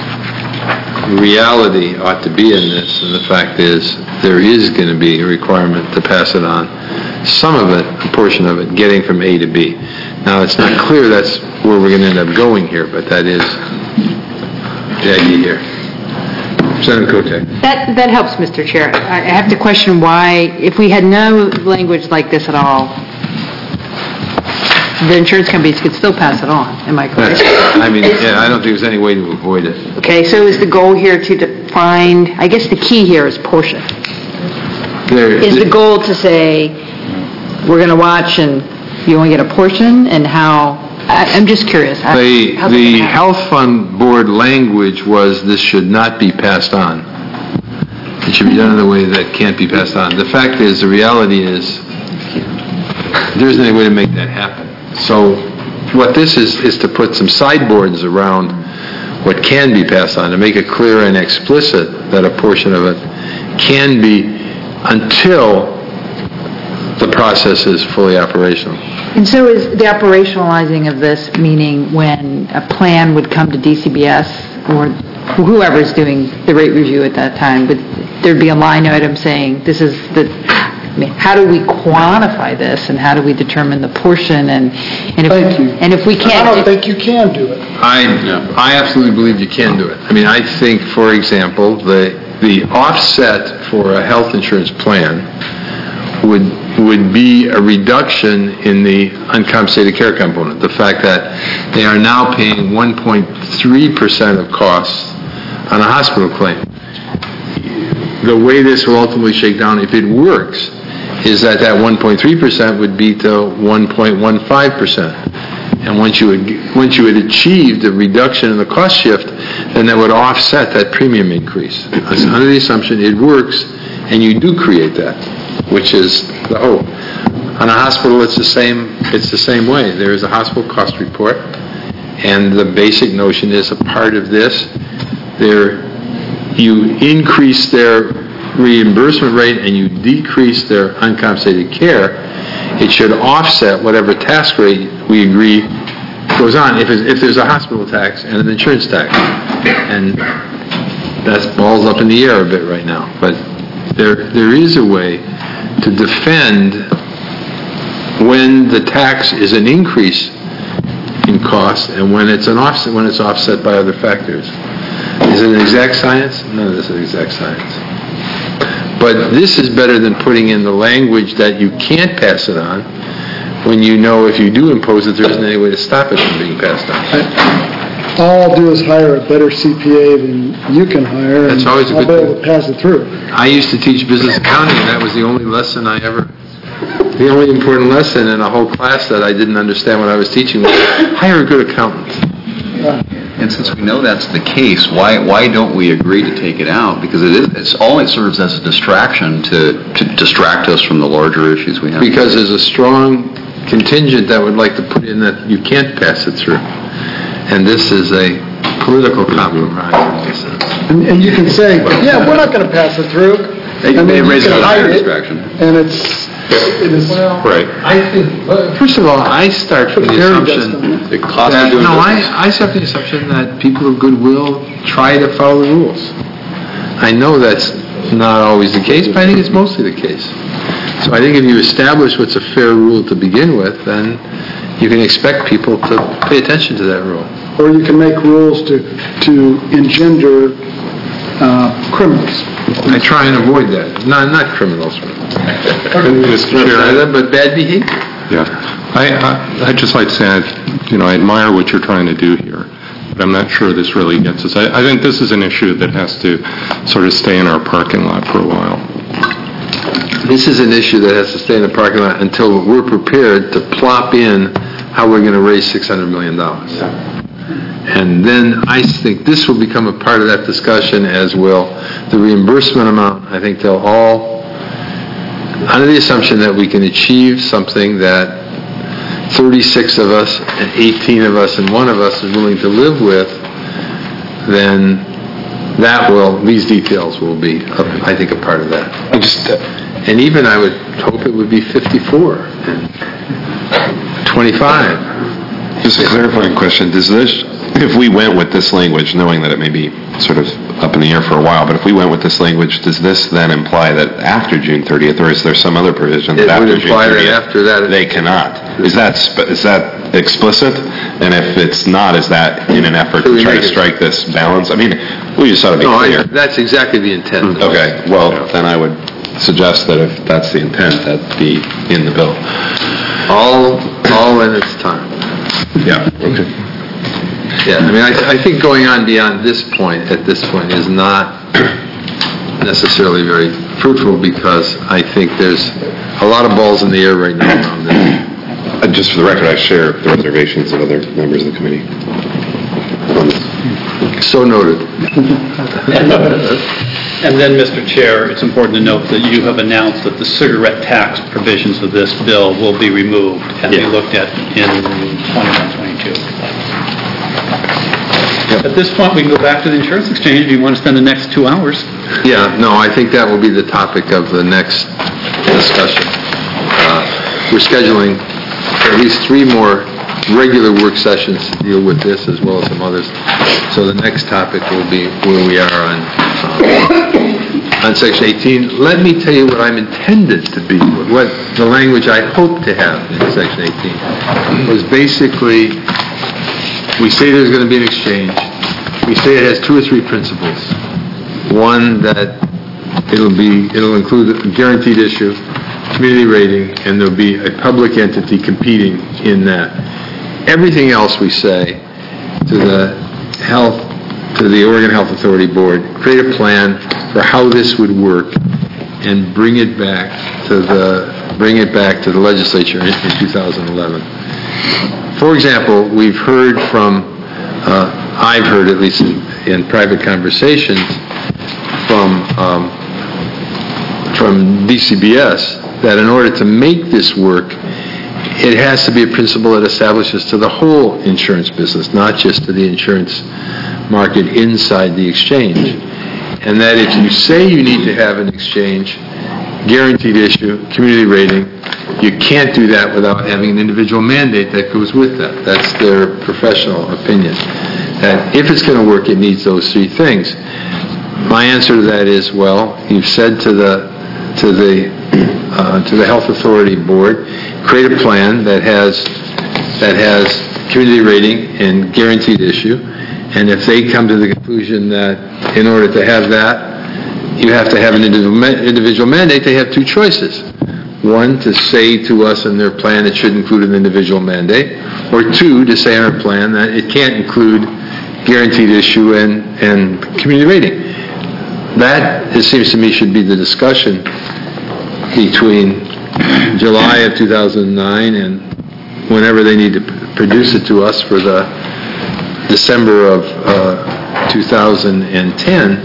reality ought to be in this, and the fact is there is going to be a requirement to pass it on. Some of it, a portion of it, getting from A to B. Now, it's not clear that's where we're going to end up going here, but that is the idea here. Senator Kotek. That, that helps, Mister Chair. I I have to question why, if we had no language like this at all, the insurance companies could still pass it on, am I correct? That's, I mean, yeah, I don't think there's any way to avoid it. Okay, so is the goal here to define, I guess the key here is portion. There, Is the goal to say, we're going to watch and you only get a portion, and how, I- I'm just curious. how- The, how's it the gonna happen? health fund board language was this should not be passed on. It should be done in a way that can't be passed on. The fact is, the reality is, there isn't any way to make that happen. So what this is, is to put some sideboards around what can be passed on, to make it clear and explicit that a portion of it can be, until the process is fully operational. And so is the operationalizing of this meaning when a plan would come to D C B S or whoever's doing the rate review at that time, would there'd be a line item saying, this is the, I mean, how do we quantify this and how do we determine the portion and, and if, Thank you. and if we can't... I don't think you can do it. I, I absolutely believe you can do it. I mean, I think, for example, the, the offset for a health insurance plan would, would be a reduction in the uncompensated care component. The fact that they are now paying one point three percent of costs on a hospital claim. The way this will ultimately shake down, if it works, is that that one point three percent would be to one point one five percent. And once you had, once you had achieved a reduction in the cost shift, then that would offset that premium increase. Under the assumption it works, and you do create that, which is the hope. On a hospital, it's the same. It's the same way. There is a hospital cost report, and the basic notion is a part of this. There, you increase their reimbursement rate and you decrease their uncompensated care. It should offset whatever tax rate we agree goes on. If, it, if there's a hospital tax and an insurance tax, and that's balls up in the air a bit right now. But there, there is a way to defend when the tax is an increase in cost and when it's an offset, when it's offset by other factors. Is it an exact science? None of this is exact science. But this is better than putting in the language that you can't pass it on when you know if you do impose it, there isn't any way to stop it from being passed on. All I'll do is hire a better C P A than you can hire, That's and always a I'll good be able thing. to pass it through. I used to teach business accounting, and that was the only lesson I ever, the only important lesson in a whole class that I didn't understand what I was teaching was hire a good accountant. And since we know that's the case, why why don't we agree to take it out? Because it is, it's all it serves as a distraction to, to distract us from the larger issues we have. Because there's a strong contingent that would like to put in that you can't pass it through. And this is a political compromise in this sense. And, and you can say, yeah, we're not going to pass it through. They- And they then you raise can it as a hide it, distraction. And it's, it is, Right. I think, well, first of all, I start from the Very assumption just The cost that, of doing no, business. I, I start from the assumption that people of goodwill try to follow the rules. I know that's not always the case, but I think it's mostly the case. So I think if you establish what's a fair rule to begin with, then you can expect people to pay attention to that rule. or you can make rules to, to engender uh, criminals. I try and avoid that. No, not criminals. Mister Chair, But bad behavior. yeah, I, I- I'd just like to say, I- you know, I admire what you're trying to do here, but I'm not sure this really gets us. I, I think this is an issue that has to sort of stay in our parking lot for a while. This is an issue that has to stay in the parking lot until we're prepared to plop in how we're going to raise six hundred million dollars. And then I think this will become a part of that discussion, as will the reimbursement amount. I think they'll all, under the assumption that we can achieve something that thirty-six of us and eighteen of us and one of us is willing to live with, then that will, these details will be, a- I think, a part of that. I just, uh, And even I would hope it would be fifty-four and twenty-five. just a clarifying question, does this, if we went with this language, knowing that it may be sort of up in the air for a while, but if we went with this language, does this then imply that after June thirtieth, or is there some other provision that It would after June imply that thirtieth? after that- They cannot? Is that, spe- is that explicit? And if it's not, is that in an effort So to we try make to it- strike this balance? I mean, we just ought to be No, I- clear. that's exactly the intent. Okay, well, then I would suggest that if that's the intent, that be in the bill. All, all in its time. Yeah, okay. Yeah, I mean, I, I think going on beyond this point, at this point, is not necessarily very fruitful, because I think there's a lot of balls in the air right now around this. Uh, Just for the record, I share the reservations of other members of the committee on this. So noted. And then, Mister Chair, it's important to note that you have announced that the cigarette tax provisions of this bill will be removed and be looked at in twenty-one twenty-two. At this point, we can go back to the insurance exchange if you want to spend the next two hours. Yeah, no, I think that will be the topic of the next discussion. Uh, we're scheduling at least three more regular work sessions to deal with this as well as some others. So the next topic will be where we are on um, on Section eighteen. Let me tell you what I'm intended to be, what the language I hope to have in Section eighteen was basically, we say there's going to be an exchange. We say it has two or three principles. One, that it'll be, it'll include a guaranteed issue, community rating, and there'll be a public entity competing in that. Everything else we say to the health, to the Oregon Health Authority Board, create a plan for how this would work and bring it back to the, bring it back to the legislature in, in two thousand eleven. For example, we've heard from, uh, I've heard at least in, in private conversations from, um, from D C B S that in order to make this work, it has to be a principle that establishes to the whole insurance business, not just to the insurance market inside the exchange. And that if you say you need to have an exchange, guaranteed issue, community rating, you can't do that without having an individual mandate that goes with that. That's their professional opinion. That if it's going to work, it needs those three things. My answer to that is, well, you've said to the to the uh, to the Health Authority Board, create a plan that has that has community rating and guaranteed issue, and if they come to the conclusion that in order to have that, you have to have an individual individual mandate, they have two choices. One, to say to us in their plan it should include an individual mandate, or two, to say in our plan that it can't include guaranteed issue and, and community rating. That, it seems to me, should be the discussion between July of two thousand nine and whenever they need to p- produce it to us for the December of uh, two thousand ten,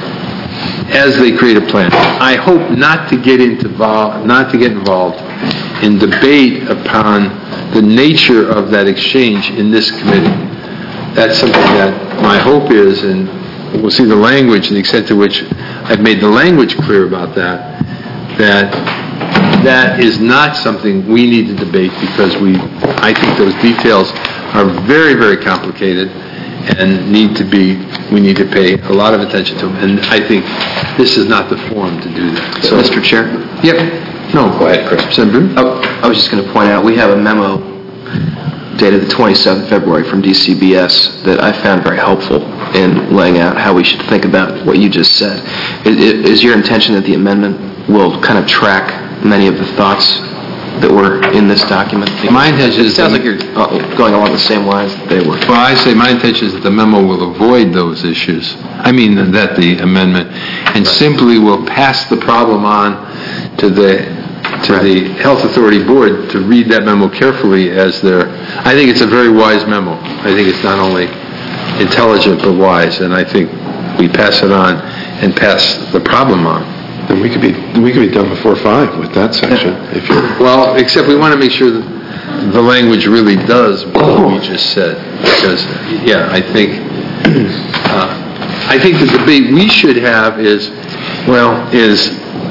as they create a plan. I hope not to get into vol- not to get involved in debate upon the nature of that exchange in this committee. That's something that my hope is, and we'll see the language, the extent to which I've made the language clear about that, that that is not something we need to debate because we, I think those details are very, very complicated and need to be, we need to pay a lot of attention to them. And I think this is not the forum to do that. So, Mister Chair? Yep. No. Go ahead, Chris. Senator? Oh, I was just going to point out, we have a memo dated the twenty-seventh of February from D C B S that I found very helpful in laying out how we should think about what you just said. Is, is your intention that the amendment will kind of track many of the thoughts that were in this document? My intention It is... sounds like you're uh, going along the same lines that they were. Well, I say my intention is that the memo will avoid those issues. I mean, that the amendment, and simply will pass the problem on to the to Right. the Health Authority Board to read that memo carefully as their... I think it's a very wise memo. I think it's not only intelligent but wise, and I think we pass it on and pass the problem on. Then we could be, we could be done before five with that section, if you're... Well, except we want to make sure that the language really does what we just said. Because, yeah, I think, uh, I think the debate we should have is, well, is,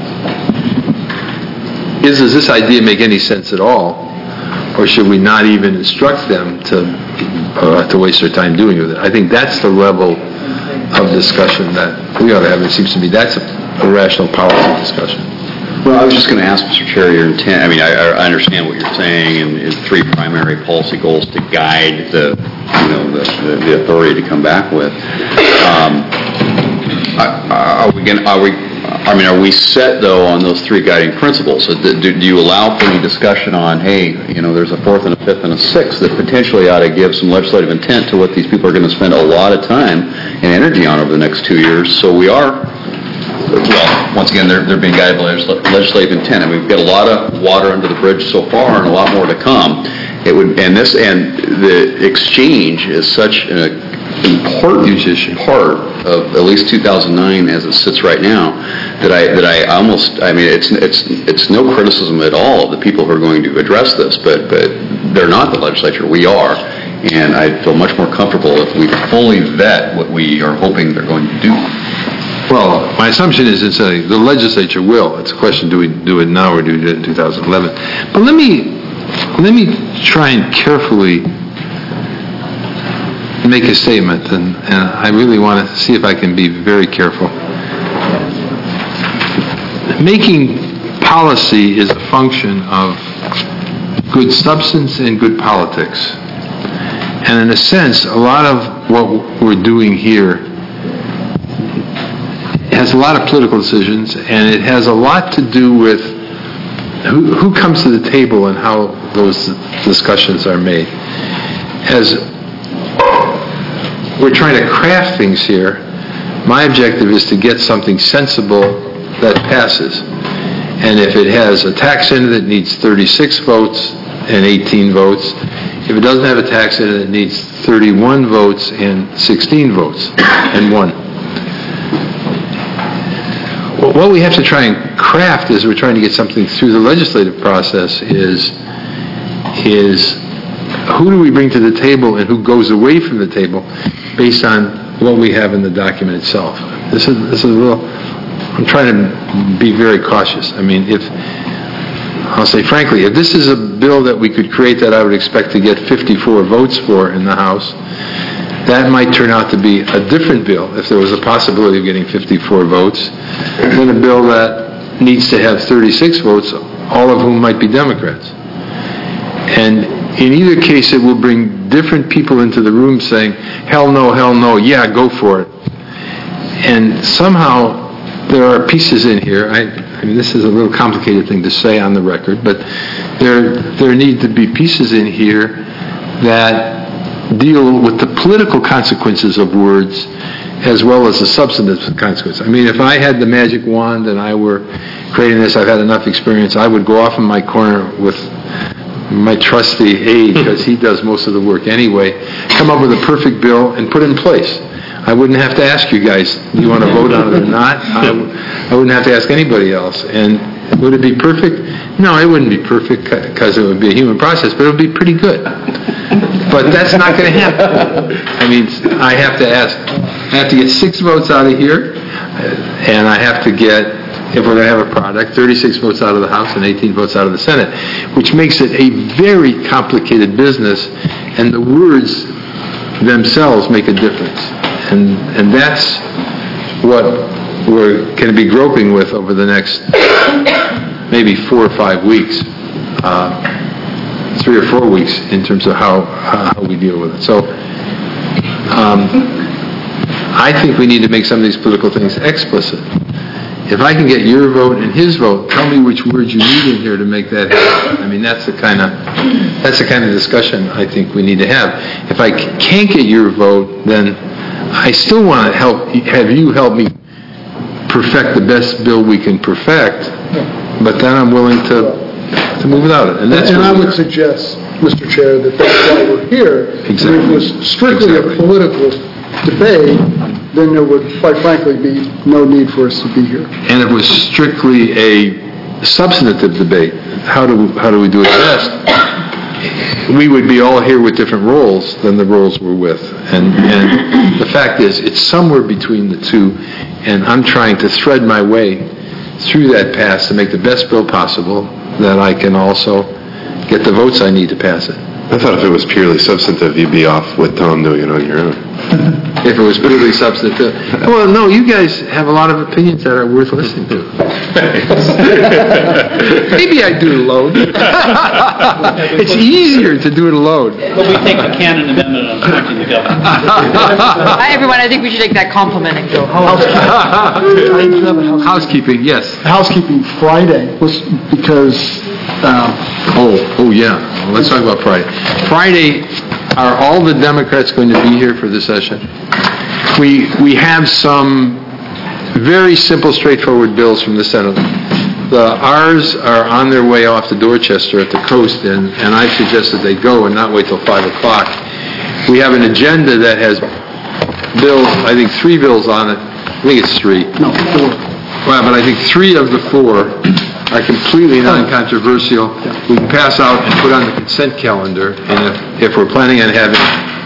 is, does this idea make any sense at all? Or should we not even instruct them to, uh, to waste their time doing it? I think that's the level of discussion that we ought to have. It seems to me that's a a rational policy discussion. Well, I was just going to ask, Mister Chair, your intent, I mean, I, I understand what you're saying, and, and three primary policy goals to guide the, you know, the, the, the authority to come back with. Um, are we going are we, I mean, are we set, though, on those three guiding principles? So do, do you allow for any discussion on, hey, you know, there's a fourth and a fifth and a sixth that potentially ought to give some legislative intent to what these people are going to spend a lot of time and energy on over the next two years? So we are... Well, once again, they're, they're being guided by legislative intent, and we've got a lot of water under the bridge so far, and a lot more to come. It would, and this, and the exchange is such an important part of at least two thousand nine as it sits right now that I that I almost, I mean, it's it's it's no criticism at all of the people who are going to address this, but but they're not the legislature. We are, and I feel much more comfortable if we fully vet what we are hoping they're going to do. Well, my assumption is it's a, the legislature will. It's a question, do we do it now or do we do it in two thousand eleven? But let me, let me try and carefully make a statement, and, and I really want to see if I can be very careful. Making policy is a function of good substance and good politics. And in a sense, a lot of what we're doing here has a lot of political decisions, and it has a lot to do with who, who comes to the table and how those discussions are made. As we're trying to craft things here, my objective is to get something sensible that passes. And if it has a tax in it that needs thirty-six votes and eighteen votes, if it doesn't have a tax in it, it needs thirty-one votes and sixteen votes and one. What we have to try and craft as we're trying to get something through the legislative process is, is who do we bring to the table and who goes away from the table based on what we have in the document itself. This is, this is a little, I'm trying to be very cautious. I mean, if, I'll say frankly, if this is a bill that we could create that I would expect to get fifty-four votes for in the House, that might turn out to be a different bill if there was a possibility of getting fifty-four votes than a bill that needs to have thirty-six votes, all of whom might be Democrats. And in either case, it will bring different people into the room saying, hell no, hell no, yeah, go for it. And somehow there are pieces in here, I, I mean, this is a little complicated thing to say on the record, but there, there need to be pieces in here that deal with the political consequences of words as well as the substantive consequences. I mean, if I had the magic wand and I were creating this, I've had enough experience, I would go off in my corner with my trusty aide, because he does most of the work anyway, come up with a perfect bill and put it in place. I wouldn't have to ask you guys, do you want to vote on it or not? I, I wouldn't have to ask anybody else. And would it be perfect? No, it wouldn't be perfect because it would be a human process, but it would be pretty good. But that's not going to happen. I mean, I have to ask, I have to get six votes out of here, and I have to get, if we're going to have a product, thirty-six votes out of the House and eighteen votes out of the Senate, which makes it a very complicated business, and the words themselves make a difference. And and that's what we're going to be groping with over the next maybe four or five weeks, uh, three or four weeks in terms of how, how we deal with it. So um, I think we need to make some of these political things explicit. If I can get your vote and his vote, tell me which words you need in here to make that happen. I mean, that's the kind of that's the kind of discussion I think we need to have. If I can't get your vote, then I still want to help have you help me perfect the best bill we can perfect, but then I'm willing to to move without it. And that's and I would are. suggest, Mister Chair, that that's why we're here. Exactly. If it was strictly Exactly. a political debate, then there would, quite frankly, be no need for us to be here. And it was strictly a substantive debate. How do how do we do it best? We would be all here with different roles than the roles we're with. And, and the fact is, it's somewhere between the two, and I'm trying to thread my way through that path to make the best bill possible that I can also get the votes I need to pass it. I thought if it was purely substantive, you'd be off with Tom doing it on your own. If it was purely substantive. Well, no, you guys have a lot of opinions that are worth listening to. Maybe I do it alone. It's easier to do it alone. But we take the Cannon Amendment on appointing the governor. Hi, everyone. I think we should take that compliment and go home. Housekeeping, yes. Housekeeping Friday was because, um, Oh, oh yeah. Well, let's talk about Friday. Friday, are all the Democrats going to be here for the session? We we have some very simple, straightforward bills from the Senate. The R's are on their way off to Dorchester at the coast, and, and I suggested they go and not wait till five o'clock. We have an agenda that has bills, I think three bills on it. I think it's three. no, four. Well, but I think three of the four are completely non-controversial. We can pass out and put on the consent calendar, and if, if we're planning on having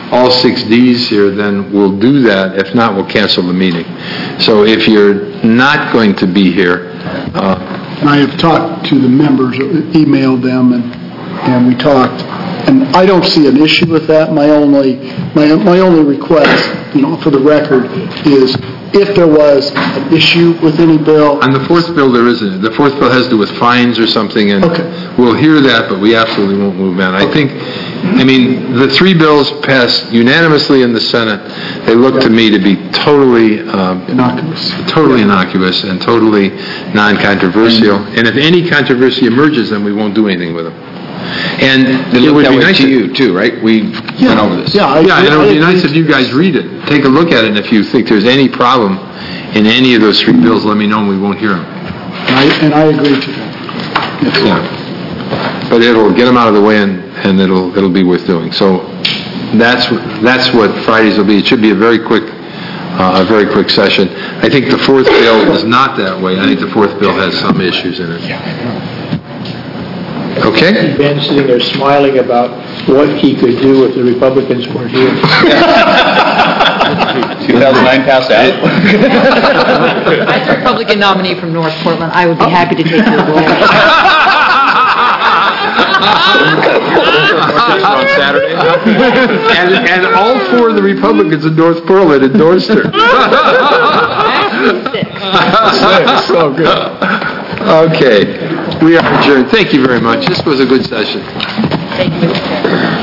all six Ds here, then we'll do that. If not, we'll cancel the meeting. So if you're not going to be here, uh, I have talked to the members, emailed them, and, and we talked, and I don't see an issue with that. My only, my, my only request, you know, for the record, is if there was an issue with any bill. on the fourth bill, there isn't. The fourth bill has to do with fines or something, and Okay. we'll hear that, but we absolutely won't move on. I think, I mean, the three bills passed unanimously in the Senate. They look to me to be totally, um, Innocuous. totally innocuous and totally non-controversial. And if any controversy emerges, then we won't do anything with them. And They it look would that be way nice to you, too, right? We went over this. Yeah, I- Yeah, and it would be I nice agree. if you guys read it. Take a look at it, and if you think there's any problem in any of those three bills, let me know, and we won't hear them. And I, and I agree to that. Yes. Yeah. But it'll get them out of the way, and, and it'll, it'll be worth doing. So that's, that's what Fridays will be. It should be a very quick, uh, a very quick session. I think the fourth bill is not that way. I think the fourth bill has some issues in it. Okay? Ben sitting there smiling about what he could do if the Republicans weren't here. two thousand nine passed out. As a Republican nominee from North Portland, I would be happy to take your role. On Saturday. And, and all four of the Republicans in North Portland endorsed her. So good. Okay, we are adjourned. Thank you very much. This was a good session. Thank you, Mister Chair.